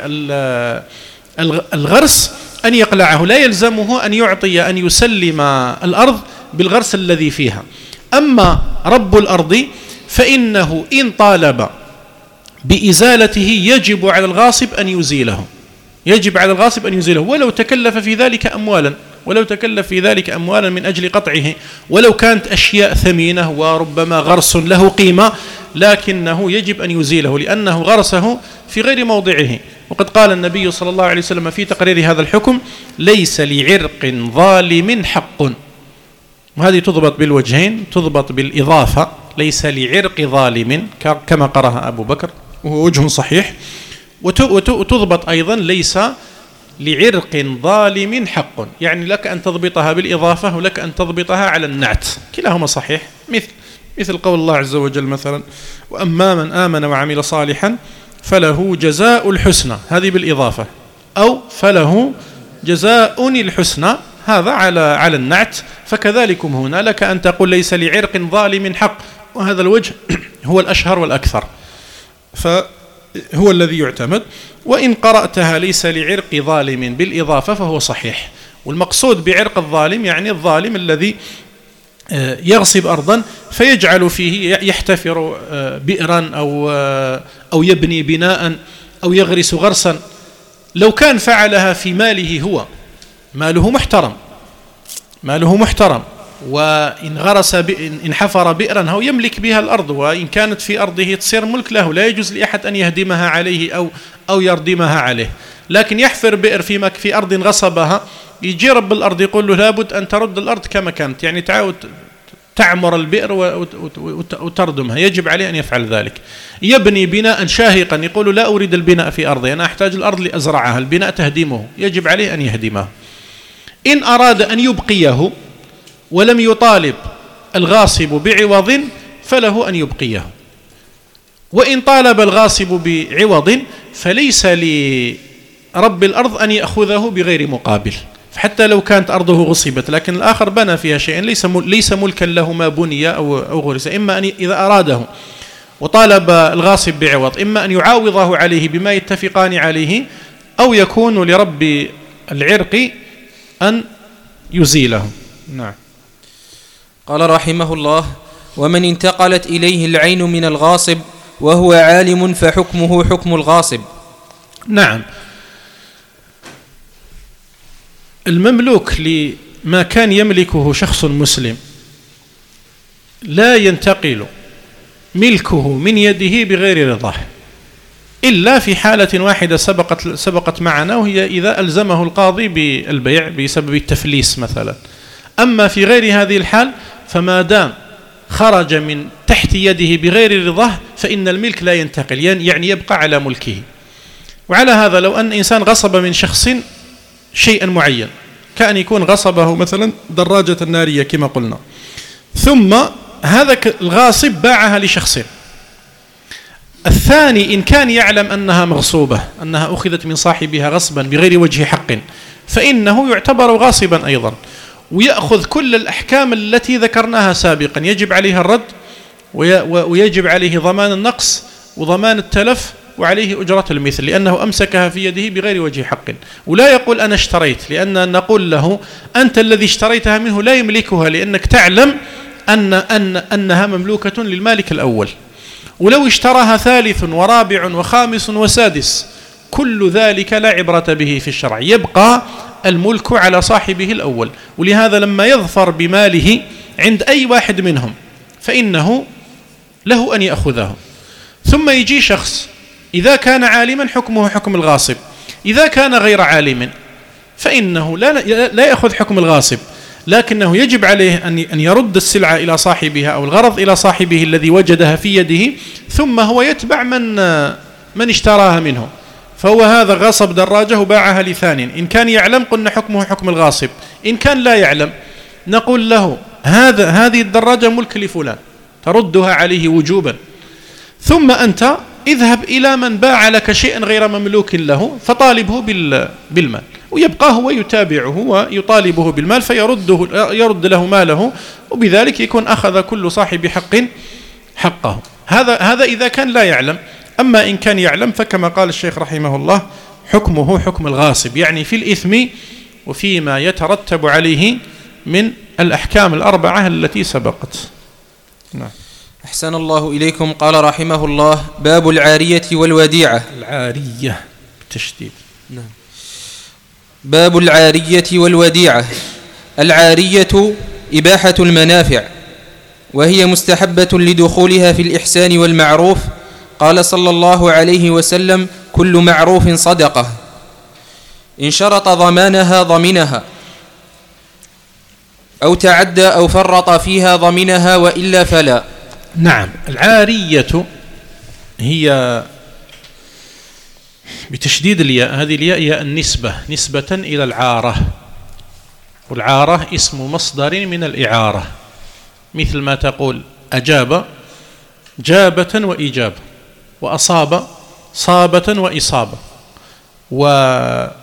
الغرس أن يقلعه، لا يلزمه أن يعطي أن يسلم الأرض بالغرس الذي فيها. أما رب الأرض فإنه إن طالب بإزالته يجب على الغاصب أن يزيله، يجب على الغاصب أن يزيله، ولو تكلف في ذلك أموالا ولو تكلف في ذلك أموالا من أجل قطعه، ولو كانت أشياء ثمينة وربما غرس له قيمة، لكنه يجب أن يزيله لأنه غرسه في غير موضعه. وقد قال النبي صلى الله عليه وسلم في تقرير هذا الحكم: ليس لعرق ظالم حق. وهذه تضبط بالوجهين، تضبط بالإضافة، ليس لعرق ظالم كما قرأها أبو بكر وهو وجه صحيح، وتضبط أيضا ليس لعرق ظالم حق، يعني لك أن تضبطها بالإضافة ولك أن تضبطها على النعت، كلاهما صحيح. مثل مثل قول الله عز وجل مثلا: وأما من آمن وعمل صالحا فله جزاء الحسنى، هذه بالإضافة، أو فله جزاء الحسنى، هذا على على النعت. فكذلكم هنا لك أن تقول ليس لعرق ظالم حق، وهذا الوجه هو الأشهر والأكثر، فهو الذي يعتمد. وإن قرأتها ليس لعرق ظالم بالإضافة فهو صحيح. والمقصود بعرق الظالم يعني الظالم الذي يغصب أرضا فيجعل فيه، يحتفر بئرا أو أو يبني بناء أو يغرس غرسا. لو كان فعلها في ماله، هو ماله محترم، ماله محترم، وإن غرس إن حفر بئرا هو يملك بها الأرض، وإن كانت في أرضه تصير ملك له، لا يجوز لأحد أن يهدمها عليه أو أو يردمها عليه. لكن يحفر بئر في مك في أرض غصبها، يجي رب الأرض يقول له لابد أن ترد الأرض كما كانت، يعني تعاود تعمر البئر وتردمها، يجب عليه أن يفعل ذلك. يبني بناء شاهقا، يقول لا أريد البناء في أرضي، أنا أحتاج الأرض لأزرعها، البناء تهدمه، يجب عليه أن يهدمه. إن أراد أن يبقيه ولم يطالب الغاصب بعوض فله أن يبقيه، وإن طالب الغاصب بعوض فليس لرب الأرض أن يأخذه بغير مقابل. حتى لو كانت أرضه غصبت لكن الآخر بنى فيها شيئا ليس ليس ملكا له ما بني أو أو غرس، إما أن إذا أراده وطالب الغاصب بعوض إما أن يعاوضه عليه بما يتفقان عليه، أو يكون لرب العرق أن يزيله. نعم. قال رحمه الله: ومن انتقلت إليه العين من الغاصب وهو عالم فحكمه حكم الغاصب. نعم، المملوك لما كان يملكه شخص مسلم لا ينتقل ملكه من يده بغير رضاه إلا في حالة واحدة سبقت سبقت معنا، وهي إذا ألزمه القاضي بالبيع بسبب التفليس مثلا. أما في غير هذه الحال فما دام خرج من تحت يده بغير رضاه فإن الملك لا ينتقل، يعني يبقى على ملكه. وعلى هذا لو أن إنسان غصب من شخص شيئا معين، كأن يكون غصبه مثلا دراجة نارية كما قلنا، ثم هذا الغاصب باعها لشخص، الثاني إن كان يعلم أنها مغصوبة، أنها أخذت من صاحبها غصبا بغير وجه حق، فإنه يعتبر غاصبا أيضا، ويأخذ كل الأحكام التي ذكرناها سابقا، يجب عليها الرد ويجب عليه ضمان النقص وضمان التلف وعليه أجرة المثل، لأنه أمسكها في يده بغير وجه حق. ولا يقول أنا اشتريت، لأن نقول له أنت الذي اشتريتها منه لا يملكها، لأنك تعلم أن أن أنها مملوكة للمالك الأول. ولو اشتراها ثالث ورابع وخامس وسادس كل ذلك لا عبرة به في الشرع، يبقى الملك على صاحبه الأول. ولهذا لما يظفر بماله عند أي واحد منهم فإنه له أن يأخذه. ثم يجي شخص إذا كان عالما حكمه حكم الغاصب، إذا كان غير عالم فإنه لا لا يأخذ حكم الغاصب، لكنه يجب عليه أن يرد السلعة إلى صاحبها أو الغرض إلى صاحبه الذي وجدها في يده، ثم هو يتبع من من اشتراها منه. فهو هذا غصب دراجة وباعها لثان، إن كان يعلم قلنا حكمه حكم الغاصب، إن كان لا يعلم نقول له هذا هذه الدراجة ملك لفلان تردها عليه وجوبا، ثم أنت اذهب إلى من باع لك شيئا غير مملوك له فطالبه بالمال، ويبقى هو يتابعه ويطالبه بالمال فيرده يرد له ماله، وبذلك يكون أخذ كل صاحب حق حقه. هذا هذا إذا كان لا يعلم. أما إن كان يعلم فكما قال الشيخ رحمه الله حكمه حكم الغاصب، يعني في الإثم وفيما يترتب عليه من الأحكام الأربعة التي سبقت. نعم. أحسن الله إليكم. قال رحمه الله: باب العارية والوديعة. العارية بالتشديد. نعم. باب العارية والوديعة. العارية إباحة المنافع، وهي مستحبة لدخولها في الإحسان والمعروف. قال صلى الله عليه وسلم: كل معروف صدقة، إن شرط ضمانها ضمنها، أو تعدى أو فرط فيها ضمنها، وإلا فلا. نعم. العارية هي بتشديد الياء، هذه الياء هي النسبة، نسبة إلى العارة، والعارة اسم مصدر من الإعارة، مثل ما تقول أجاب جابة وإجابة، وأصاب صابة وإصابة، وأطاع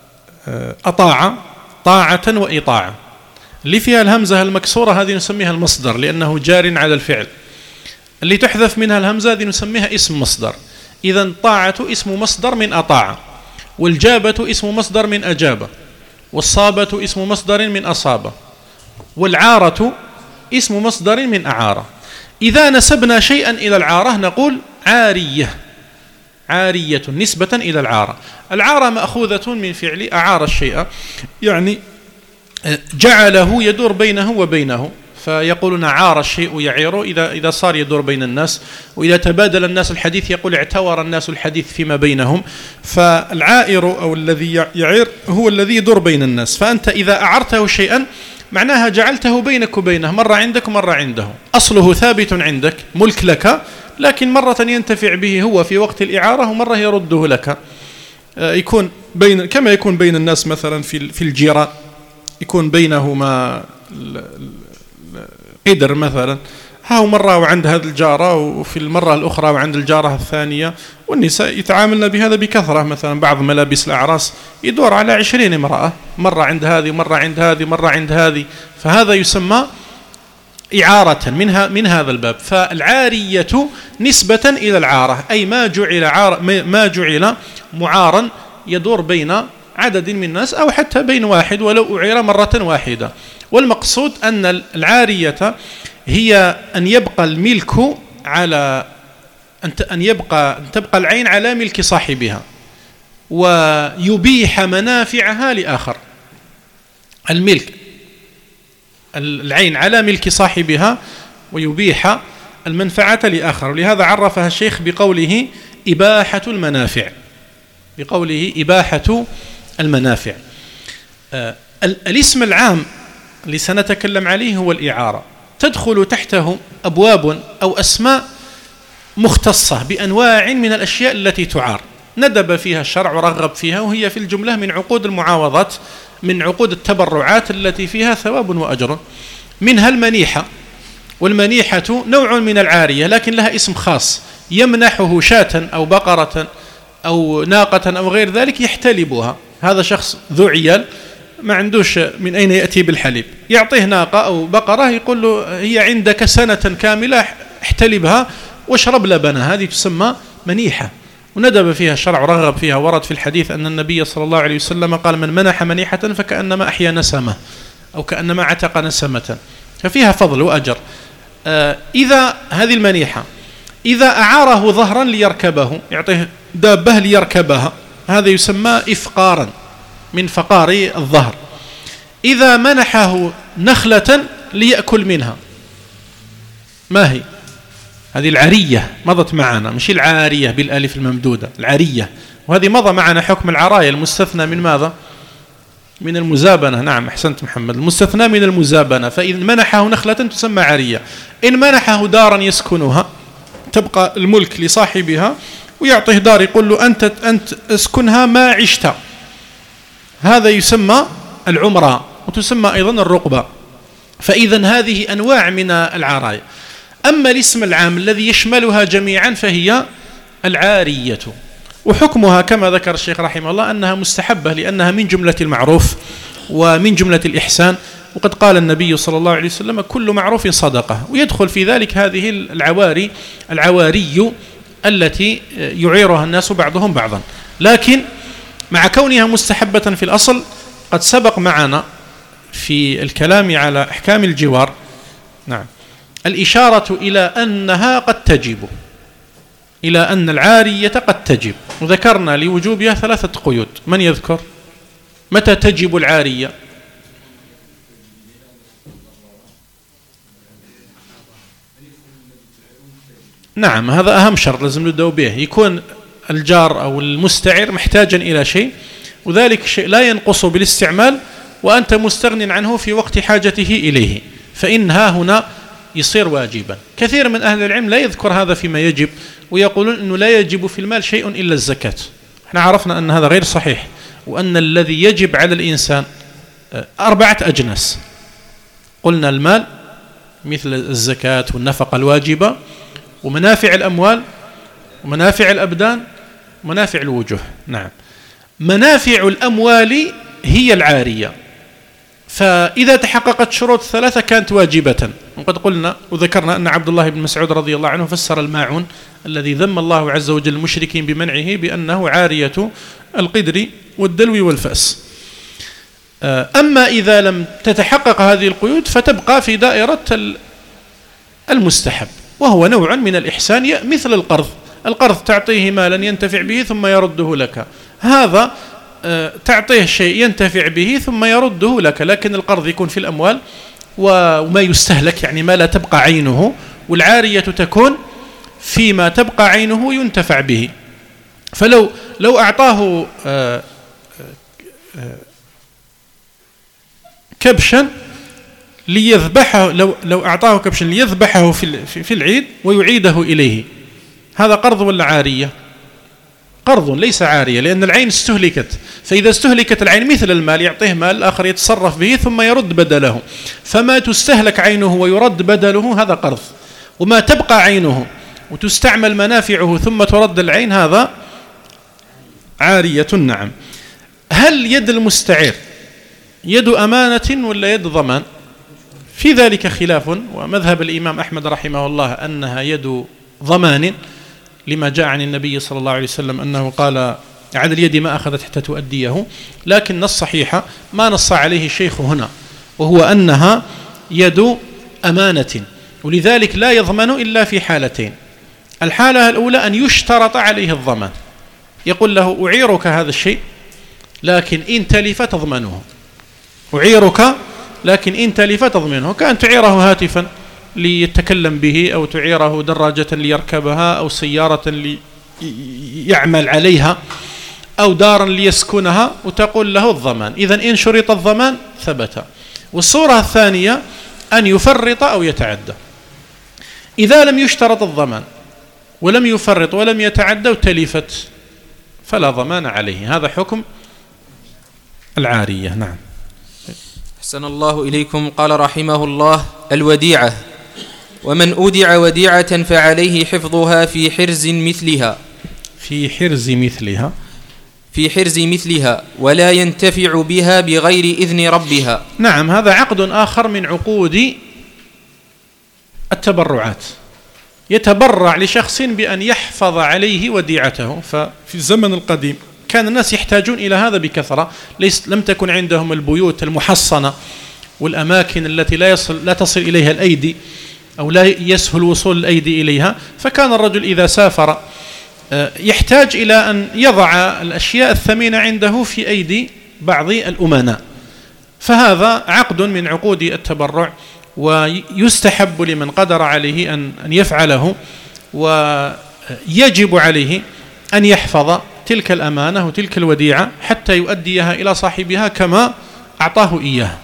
طاعة وإطاعة. اللي فيها الهمزة المكسورة هذه نسميها المصدر لأنه جار على الفعل، اللي تحذف منها الهمزة هذه نسميها اسم مصدر. إذن طاعة اسم مصدر من أطاع، والجابة اسم مصدر من أجابة، والصابة اسم مصدر من أصابة، والعارة اسم مصدر من أعارة. إذا نسبنا شيئا إلى العارة نقول عارية، عارية نسبة إلى العارة. العارة مأخوذة من فعل أعار الشيء، يعني جعله يدور بينه وبينه، فيقولون عار الشيء يعير إذا إذا صار يدور بين الناس، وإذا تبادل الناس الحديث يقول اعتور الناس الحديث فيما بينهم. فالعائر أو الذي يعير هو الذي يدور بين الناس. فأنت إذا أعرته شيئا معناها جعلته بينك وبينه، مرة عندك ومرة عنده، أصله ثابت عندك ملك لك، لكن مرة ينتفع به هو في وقت الإعارة ومرة يرده لك. يكون بين كما يكون بين الناس مثلا في في الجيران، يكون بينهما قدر مثلا، ها مرة وعند هذه الجارة وفي المرة الأخرى وعند الجارة الثانية. والنساء يتعاملن بهذا بكثرة، مثلا بعض ملابس الأعراس يدور على عشرين امرأة، مرة عند هذه مرة عند هذه مرة عند هذه، فهذا يسمى إعارة منها من هذا الباب. فالعارية نسبة إلى العارة، أي ما جعل عار ما جعل معارا يدور بين عدد من الناس أو حتى بين واحد ولو أعير مرة واحدة. والمقصود أن العارية هي أن يبقى الملك على أن يبقى أن تبقى العين على ملك صاحبها ويبيح منافعها لآخر. الملك العين على ملك صاحبها ويبيح المنفعة لآخر، ولهذا عرفها الشيخ بقوله إباحة المنافع، بقوله إباحة المنافع. آه الاسم العام اللي سنتكلم عليه هو الإعارة، تدخل تحته أبواب أو أسماء مختصة بأنواع من الأشياء التي تعار، ندب فيها الشرع ورغب فيها، وهي في الجملة من عقود المعاوضات، من عقود التبرعات التي فيها ثواب وأجر. منها المنيحة، والمنيحة نوع من العارية لكن لها اسم خاص، يمنحه شاة أو بقرة أو ناقة أو غير ذلك يحتلبها. هذا شخص ذو عيال ما عندوش من أين يأتي بالحليب، يعطيه ناقة أو بقرة يقول له هي عندك سنة كاملة احتلبها واشرب لبنها، هذه تسمى منيحة، وندب فيها الشرع ورغب فيها. ورد في الحديث أن النبي صلى الله عليه وسلم قال: من منح منيحة فكأنما أحيا نسمة أو كأنما عتق نسمة، ففيها فضل وأجر. آه إذا هذه المنيحة إذا أعاره ظهرا ليركبه، يعطيه دابة ليركبها، هذا يسمى إفقارا من فقار الظهر. إذا منحه نخلة ليأكل منها، ما هي؟ هذه العرية، مضت معنا، مش العارية بالألف الممدودة، العرية، وهذه مضى معنا حكم العراية المستثنى من ماذا؟ من المزابنة. نعم أحسنت محمد، المستثنى من المزابنة. فإن منحه نخلة تسمى عرية، إن منحه دارا يسكنها تبقى الملك لصاحبها، ويعطيه دار يقول له أنت أنت اسكنها ما عشت، هذا يسمى العمرة، وتسمى أيضا الرقبة. فإذا هذه أنواع من العراية. أما الاسم العام الذي يشملها جميعا فهي العارية، وحكمها كما ذكر الشيخ رحمه الله أنها مستحبة، لأنها من جملة المعروف ومن جملة الإحسان، وقد قال النبي صلى الله عليه وسلم: كل معروف صدقة، ويدخل في ذلك هذه العواري العواري التي يعيرها الناس بعضهم بعضا. لكن مع كونها مستحبة في الأصل، قد سبق معنا في الكلام على أحكام الجوار نعم الإشارة إلى أنها قد تجب، إلى أن العارية قد تجب، وذكرنا لوجوبها ثلاثة قيود. من يذكر متى تجب العارية؟ نعم هذا أهم شرط لازم نبدأ به، يكون الجار أو المستعير محتاجا إلى شيء، وذلك شيء لا ينقص بالاستعمال وأنت مستغن عنه في وقت حاجته إليه، فإنها هنا يصير واجبا. كثير من أهل العلم لا يذكر هذا فيما يجب، ويقولون أنه لا يجب في المال شيء إلا الزكاة. احنا عرفنا أن هذا غير صحيح، وأن الذي يجب على الإنسان أربعة أجناس. قلنا المال مثل الزكاة والنفقة الواجبة، ومنافع الأموال، ومنافع الأبدان، ومنافع الوجوه. نعم منافع الأموال هي العارية، فإذا تحققت شروط ثلاثة كانت واجبة. وقد قلنا وذكرنا أن عبد الله بن مسعود رضي الله عنه فسر الماعون الذي ذم الله عز وجل المشركين بمنعه بأنه عارية القدر والدلو والفأس. أما إذا لم تتحقق هذه القيود فتبقى في دائرة المستحب، وهو نوع من الإحسان مثل القرض. القرض تعطيه مالا ينتفع به ثم يرده لك، هذا تعطيه شيء ينتفع به ثم يرده لك، لكن القرض يكون في الأموال وما يستهلك، يعني ما لا تبقى عينه، والعارية تكون فيما تبقى عينه ينتفع به. فلو لو أعطاه كبشا ليذبحه، لو لو أعطاه كبشا ليذبحه في في العيد ويعيده إليه، هذا قرض ولا عارية؟ قرض ليس عارية، لأن العين استهلكت. فإذا استهلكت العين مثل المال، يعطيه مال آخر يتصرف به ثم يرد بدله، فما تستهلك عينه ويرد بدله هذا قرض، وما تبقى عينه وتستعمل منافعه ثم ترد العين هذا عارية. نعم. هل يد المستعير يد أمانة ولا يد ضمان؟ في ذلك خلاف، ومذهب الإمام أحمد رحمه الله أنها يد ضمان، لما جاء عن النبي صلى الله عليه وسلم أنه قال: على اليد ما أخذت حتى تؤديه. لكن الصحيح ما نص عليه الشيخ هنا، وهو أنها يد أمانة، ولذلك لا يضمن إلا في حالتين: الحالة الأولى أن يشترط عليه الضمان، يقول له أعيرك هذا الشيء لكن إن تلف تضمنه، أعيرك لكن إن تلف تضمنه، كأن تعيره هاتفا ليتكلم به، أو تعيره دراجة ليركبها، أو سيارة ليعمل عليها، أو دارا ليسكنها، وتقول له الضمان. إذن إن شرط الضمان ثبت. والصورة الثانية أن يفرط أو يتعدى. إذا لم يشترط الضمان ولم يفرط ولم يتعدى وتلفت فلا ضمان عليه، هذا حكم العارية. نعم. أحسن الله إليكم. قال رحمه الله: الوديعة: ومن أودع وديعة فعليه حفظها في حرز مثلها في حرز مثلها في حرز مثلها ولا ينتفع بها بغير إذن ربها. نعم، هذا عقد آخر من عقود التبرعات، يتبرع لشخص بأن يحفظ عليه وديعته. ففي الزمن القديم كان الناس يحتاجون إلى هذا بكثرة، ليس لم تكن عندهم البيوت المحصنة والأماكن التي لا يصل لا تصل إليها الأيدي، أو لا يسهل وصول الأيدي إليها، فكان الرجل إذا سافر يحتاج إلى أن يضع الأشياء الثمينة عنده في أيدي بعض الأمناء. فهذا عقد من عقود التبرع، ويستحب لمن قدر عليه أن يفعله، ويجب عليه أن يحفظ تلك الأمانة وتلك الوديعة حتى يؤديها إلى صاحبها كما أعطاه إياه.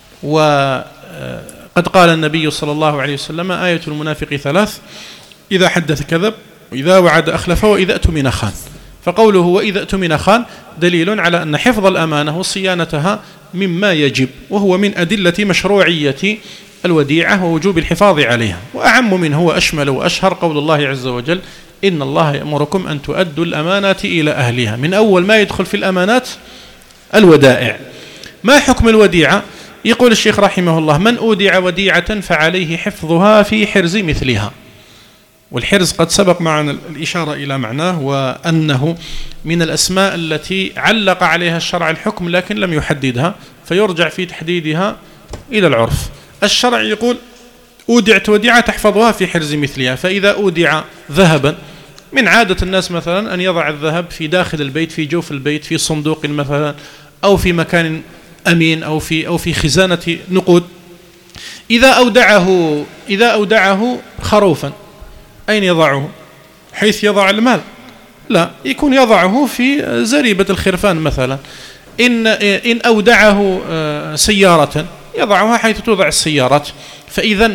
وقد قال النبي صلى الله عليه وسلم: آية المنافق ثلاث: إذا حدث كذب، وإذا وعد أخلف، وإذا اؤتمن خان. فقوله وإذا اؤتمن خان دليل على أن حفظ الأمانة وصيانتها مما يجب، وهو من أدلة مشروعية الوديعة ووجوب الحفاظ عليها. وأعم منه وأشمل وأشهر قول الله عز وجل: إن الله يأمركم أن تؤدوا الأمانات إلى أهلها. من أول ما يدخل في الأمانات الودائع. ما حكم الوديعة؟ يقول الشيخ رحمه الله: من أودع وديعة فعليه حفظها في حرز مثلها. والحرز قد سبق معنا الإشارة إلى معناه، وأنه من الأسماء التي علق عليها الشرع الحكم لكن لم يحددها، فيرجع في تحديدها إلى العرف. الشرع يقول: أودعت وديعة تحفظها في حرز مثلها. فإذا أودع ذهبا، من عادة الناس مثلا أن يضع الذهب في داخل البيت، في جوف البيت، في صندوق مثلا، أو في مكان أمين، أو في أو في خزانة نقود. إذا أودعه إذا أودعه خروفا، أين يضعه؟ حيث يضع المال؟ لا، يكون يضعه في زريبة الخرفان مثلا. إن إن أودعه سيارة يضعها حيث توضع السيارات. فإذا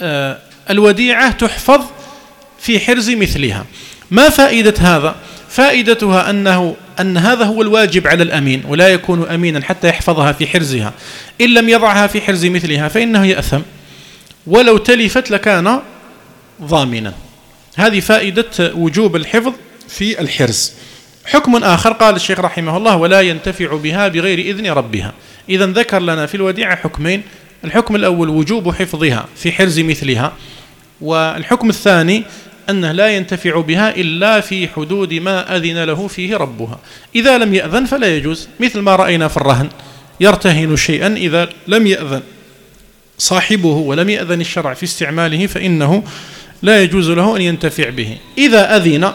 الوديعة تحفظ في حرز مثلها. ما فائدة هذا؟ فائدتها أنه أن هذا هو الواجب على الأمين، ولا يكون أمينا حتى يحفظها في حرزها. إن لم يضعها في حرز مثلها فإنه يأثم، ولو تلفت لكان ضامنا. هذه فائدة وجوب الحفظ في الحرز. حكم آخر قال الشيخ رحمه الله: ولا ينتفع بها بغير إذن ربها. إذن ذكر لنا في الوديعة حكمين: الحكم الأول وجوب حفظها في حرز مثلها، والحكم الثاني أنه لا ينتفع بها إلا في حدود ما أذن له فيه ربها. إذا لم يأذن فلا يجوز، مثل ما رأينا في الرهن، يرتهن شيئا إذا لم يأذن صاحبه ولم يأذن الشرع في استعماله فإنه لا يجوز له أن ينتفع به. إذا أذن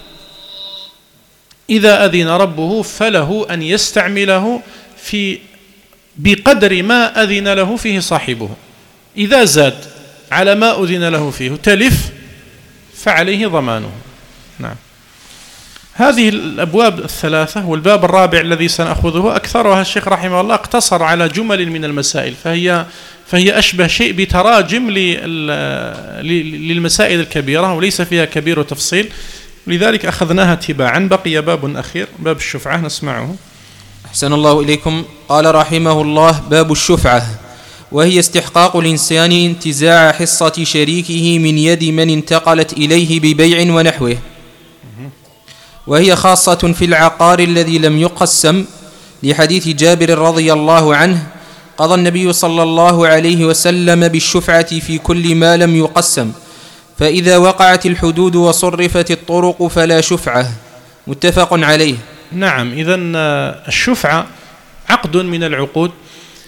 إذا أذن ربه فله أن يستعمله في بقدر ما أذن له فيه صاحبه. إذا زاد على ما أذن له فيه تلف فعليه ضمانه. نعم. هذه الأبواب الثلاثة، والباب الرابع الذي سنأخذه أكثرها الشيخ رحمه الله اقتصر على جمل من المسائل، فهي فهي أشبه شيء بتراجم للمسائل الكبيرة، وليس فيها كبير وتفصيل، لذلك أخذناها تباعا. بقي باب أخير، باب الشفعة، نسمعه. أحسن الله إليكم. قال رحمه الله: باب الشفعة، وهي استحقاق الإنسان انتزاع حصة شريكه من يد من انتقلت إليه ببيع ونحوه، وهي خاصة في العقار الذي لم يقسم، لحديث جابر رضي الله عنه: قضى النبي صلى الله عليه وسلم بالشفعة في كل ما لم يقسم، فإذا وقعت الحدود وصرفت الطرق فلا شفعة. متفق عليه. نعم. إذن الشفعة عقد من العقود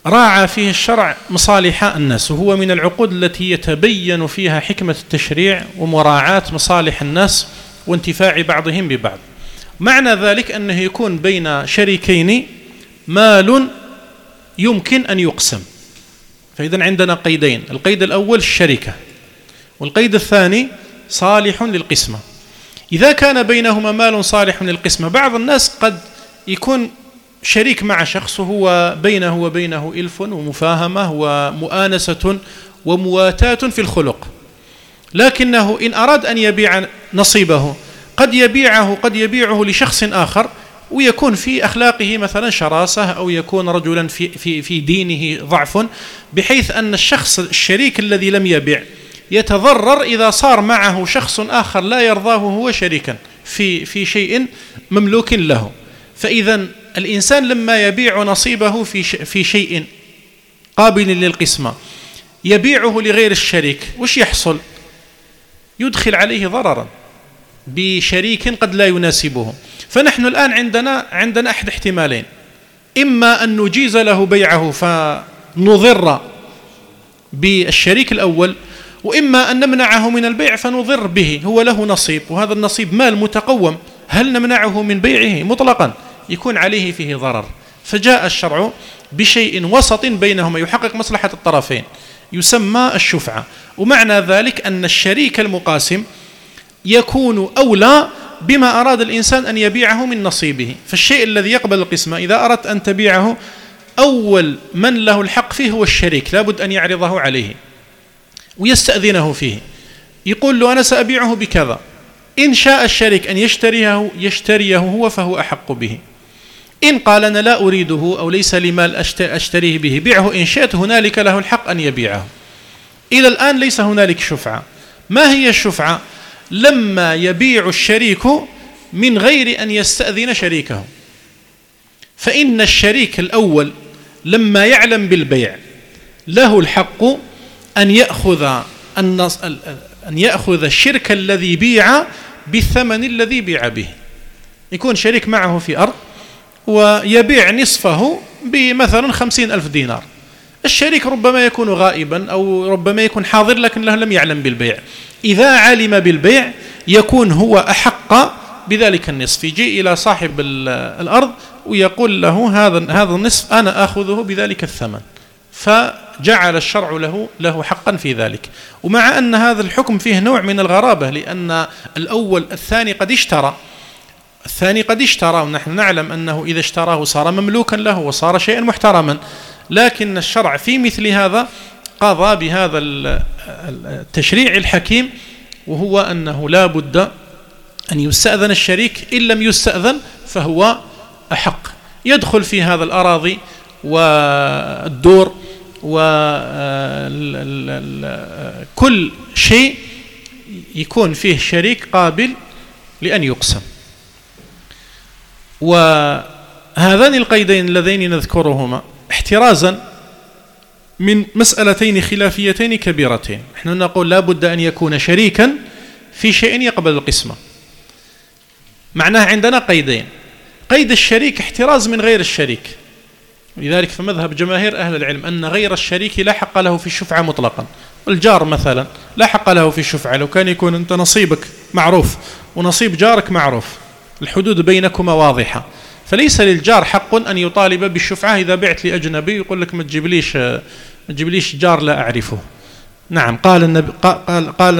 راعى فيه الشرع مصالح الناس، وهو من العقود التي يتبين فيها حكمة التشريع ومراعاة مصالح الناس وانتفاع بعضهم ببعض. معنى ذلك أنه يكون بين شريكين مال يمكن أن يقسم. فإذا عندنا قيدين، القيد الأول الشركة، والقيد الثاني صالح للقسمة. إذا كان بينهما مال صالح للقسمة، بعض الناس قد يكون شريك مع شخص وهو بينه وبينه إلف ومفاهمة ومؤانسة ومواتاة في الخلق، لكنه إن أراد أن يبيع نصيبه قد يبيعه قد يبيعه لشخص آخر، ويكون في أخلاقه مثلا شراسة، أو يكون رجلا في في في دينه ضعف، بحيث أن الشخص الشريك الذي لم يبيع يتضرر إذا صار معه شخص آخر لا يرضاه هو شريكا في في شيء مملوك له. فإذا الإنسان لما يبيع نصيبه في في شيء قابل للقسمة يبيعه لغير الشريك، وش يحصل؟ يدخل عليه ضررا بشريك قد لا يناسبه. فنحن الآن عندنا عندنا أحد احتمالين: إما أن نجيز له بيعه فنضر بالشريك الأول، وإما أن نمنعه من البيع فنضر به، هو له نصيب وهذا النصيب مال متقوم، هل نمنعه من بيعه مطلقا؟ يكون عليه فيه ضرر. فجاء الشرع بشيء وسط بينهما يحقق مصلحة الطرفين، يسمى الشفعة. ومعنى ذلك أن الشريك المقاسم يكون أولى بما أراد الإنسان أن يبيعه من نصيبه. فالشيء الذي يقبل القسمة إذا أردت أن تبيعه، أول من له الحق فيه هو الشريك، لابد أن يعرضه عليه ويستأذنه فيه، يقول له أنا سأبيعه بكذا، إن شاء الشريك أن يشتريه يشتريه هو فهو أحق به، إن قال أنا لا أريده أو ليس لي مال أشتريه به بيعه إن شئت، هنالك له الحق أن يبيعه. إلى الآن ليس هنالك شفعة. ما هي الشفعة؟ لما يبيع الشريك من غير أن يستأذن شريكه. فإن الشريك الأول لما يعلم بالبيع له الحق أن يأخذ أن يأخذ الشرك الذي بيع بالثمن الذي بيع به. يكون شريك معه في أرض ويبيع نصفه بمثلا خمسين ألف دينار، الشريك ربما يكون غائبا أو ربما يكون حاضر لكنه لم يعلم بالبيع. إذا علم بالبيع يكون هو أحق بذلك النصف، يجي إلى صاحب الأرض ويقول له هذا هذا النصف أنا أخذه بذلك الثمن، فجعل الشرع له له حقا في ذلك. ومع أن هذا الحكم فيه نوع من الغرابة، لأن الأول الثاني قد اشترى الثاني قد اشترى ونحن نعلم أنه إذا اشتراه صار مملوكا له وصار شيئا محترما، لكن الشرع في مثل هذا قضى بهذا التشريع الحكيم، وهو أنه لا بد أن يستأذن الشريك، إن لم يستأذن فهو أحق. يدخل في هذا الأراضي والدور وكل شيء يكون فيه شريك قابل لأن يقسم. وهذان القيدين اللذين نذكرهما احترازا من مسألتين خلافيتين كبيرتين. نحن نقول لا بد أن يكون شريكا في شيء يقبل القسمة، معناه عندنا قيدين: قيد الشريك احتراز من غير الشريك، لذلك فمذهب جماهير أهل العلم أن غير الشريك لا حق له في الشفعة مطلقا. الجار مثلا لا حق له في الشفعة، لو كان يكون أنت نصيبك معروف ونصيب جارك معروف، الحدود بينكما واضحة، فليس للجار حق أن يطالب بالشفعة إذا بعت لأجنبي يقول لك ما تجيبليش ما تجيبليش جار لا أعرفه. نعم، قال النبي قال قال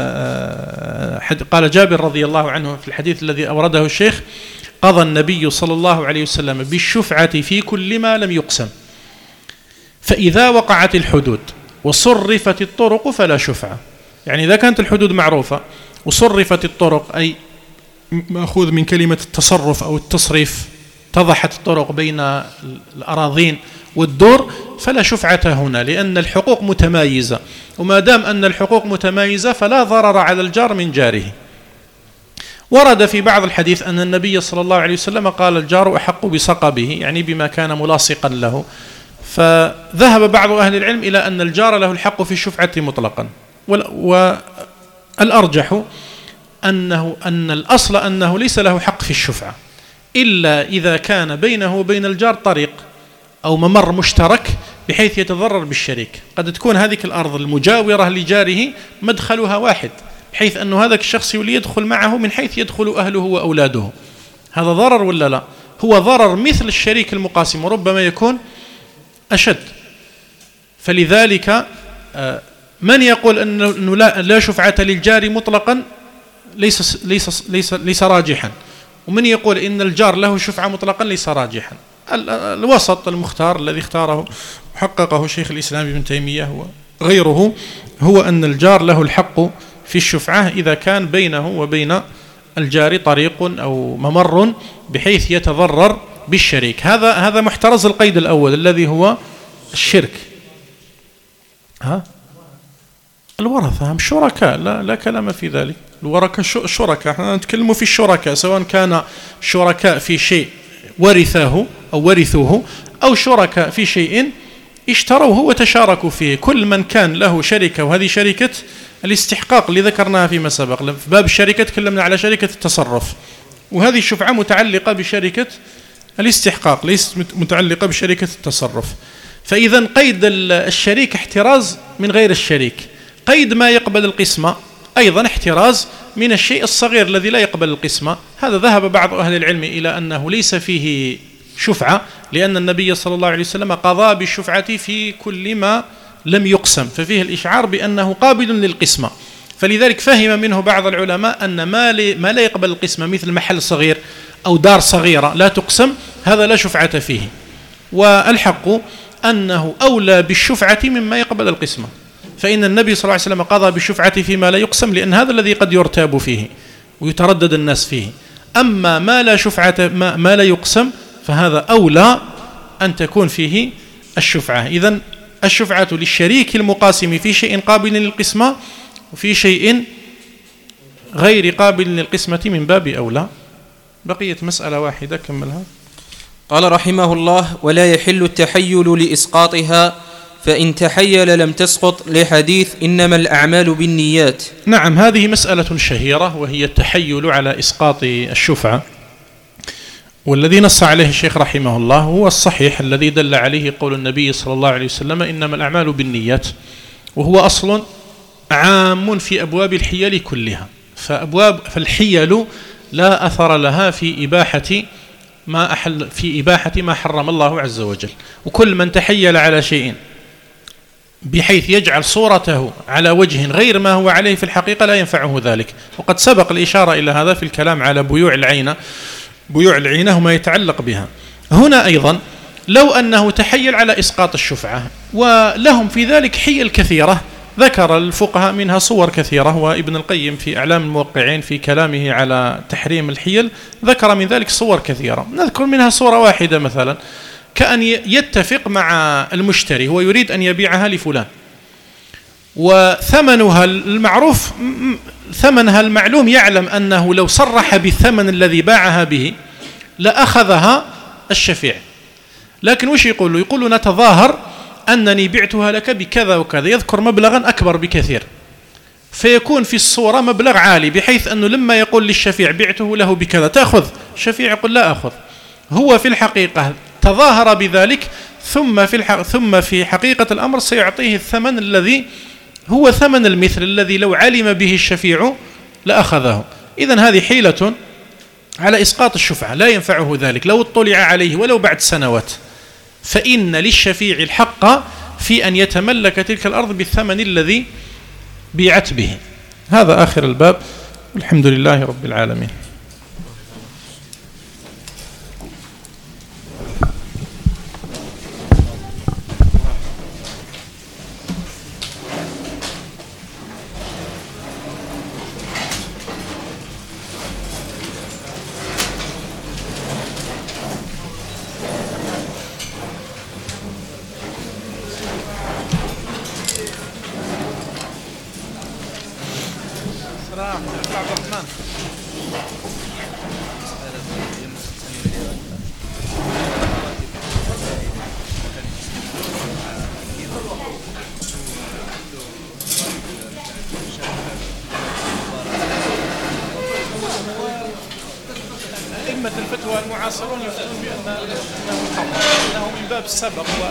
قال جابر رضي الله عنه في الحديث الذي أورده الشيخ: قضى النبي صلى الله عليه وسلم بالشفعة في كل ما لم يقسم، فإذا وقعت الحدود وصرفت الطرق فلا شفعة. يعني إذا كانت الحدود معروفة وصرفت الطرق، أي مأخوذ من كلمة التصرف أو التصريف، اتضحت الطرق بين الأراضين والدور، فلا شفعة هنا، لأن الحقوق متمايزة، وما دام أن الحقوق متمايزة فلا ضرر على الجار من جاره. ورد في بعض الحديث أن النبي صلى الله عليه وسلم قال: الجار أحق بصقبه، يعني بما كان ملاصقا له. فذهب بعض أهل العلم إلى أن الجار له الحق في الشفعة مطلقا، والأرجح أنه أن الأصل أنه ليس له حق في الشفعة إلا إذا كان بينه وبين الجار طريق أو ممر مشترك بحيث يتضرر بالشريك. قد تكون هذه الأرض المجاورة لجاره مدخلها واحد، بحيث أن هذا الشخص يدخل معه من حيث يدخل أهله وأولاده. هذا ضرر ولا لا؟ هو ضرر مثل الشريك المقاسم وربما يكون أشد. فلذلك من يقول أنه لا شفعة للجار مطلقا ليس, ليس, ليس, ليس راجحا، ومن يقول إن الجار له شفعة مطلقا ليس راجحا. الوسط المختار الذي اختاره وحققه شيخ الإسلام ابن تيمية وغيره هو أن الجار له الحق في الشفعة إذا كان بينه وبين الجار طريق أو ممر بحيث يتضرر بالشريك. هذا هذا محترز القيد الأول الذي هو الشرك. ها الورثة هم شركاء، لا, لا كلام في ذلك. الورثة شركاء، احنا نتكلم في الشركاء، سواء كان شركاء في شيء ورثاه أو ورثوه، أو شركاء في شيء اشتروه وتشاركوا فيه. كل من كان له شركة، وهذه شركة الاستحقاق اللي ذكرناها فيما سبق. في باب الشركة تكلمنا على شركة التصرف، وهذه الشفعة متعلقة بشركة الاستحقاق، ليست متعلقة بشركة التصرف. فإذا قيد الشريك احتراز من غير الشريك، قيد ما يقبل القسمة أيضا احتراز من الشيء الصغير الذي لا يقبل القسمة. هذا ذهب بعض أهل العلم إلى أنه ليس فيه شفعة، لأن النبي صلى الله عليه وسلم قضى بالشفعة في كل ما لم يقسم، ففيه الإشعار بأنه قابل للقسمة. فلذلك فهم منه بعض العلماء أن ما لا يقبل القسمة مثل محل صغير أو دار صغيرة لا تقسم، هذا لا شفعة فيه. والحق أنه أولى بالشفعة مما يقبل القسمة، فإن النبي صلى الله عليه وسلم قضى بالشفعة فيما لا يقسم، لأن هذا الذي قد يرتاب فيه ويتردد الناس فيه. أما ما لا شفعة ما, ما لا يقسم فهذا أولى أن تكون فيه الشفعة. إذن الشفعة للشريك المقاسم في شيء قابل للقسمة، وفي شيء غير قابل للقسمة من باب أولى. بقية مسألة واحدة كملها. قال رحمه الله: ولا يحل التحيل لإسقاطها، فإن تحيل لم تسقط، لحديث إنما الأعمال بالنيات. نعم، هذه مسألة شهيرة وهي التحيل على إسقاط الشفعة، والذي نص عليه الشيخ رحمه الله هو الصحيح الذي دل عليه قول النبي صلى الله عليه وسلم: إنما الأعمال بالنيات، وهو أصل عام في أبواب الحيل كلها. فأبواب فالحيل لا أثر لها في إباحة ما أحل في إباحة ما حرم الله عز وجل. وكل من تحيل على شيء بحيث يجعل صورته على وجه غير ما هو عليه في الحقيقة لا ينفعه ذلك. وقد سبق الإشارة إلى هذا في الكلام على بيوع العينة بيوع العينة وما يتعلق بها. هنا أيضا لو أنه تحيل على إسقاط الشفعة، ولهم في ذلك حيل كثيرة ذكر الفقهاء منها صور كثيرة، وابن القيم في أعلام الموقعين في كلامه على تحريم الحيل ذكر من ذلك صور كثيرة. نذكر منها صورة واحدة، مثلا كأن يتفق مع المشتري، هو يريد أن يبيعها لفلان، وثمنها المعروف ثمنها المعلوم، يعلم أنه لو صرح بالثمن الذي باعها به لأخذها الشفيع، لكن وش يقول له؟ يقول له: نتظاهر أنني بعتها لك بكذا وكذا، يذكر مبلغا أكبر بكثير، فيكون في الصورة مبلغ عالي، بحيث أنه لما يقول للشفيع بعته له بكذا تأخذ، الشفيع يقول لا أخذ. هو في الحقيقة تظاهر بذلك، ثم في الحق ثم في حقيقة الأمر سيعطيه الثمن الذي هو ثمن المثل الذي لو علم به الشفيع لأخذه. إذن هذه حيلة على إسقاط الشفعة، لا ينفعه ذلك لو اطلع عليه ولو بعد سنوات، فإن للشفيع الحق في أن يتملك تلك الأرض بالثمن الذي بيعت به. هذا آخر الباب، والحمد لله رب العالمين. أئمة الفتوى المعاصرون يفتون بأنه من باب السبق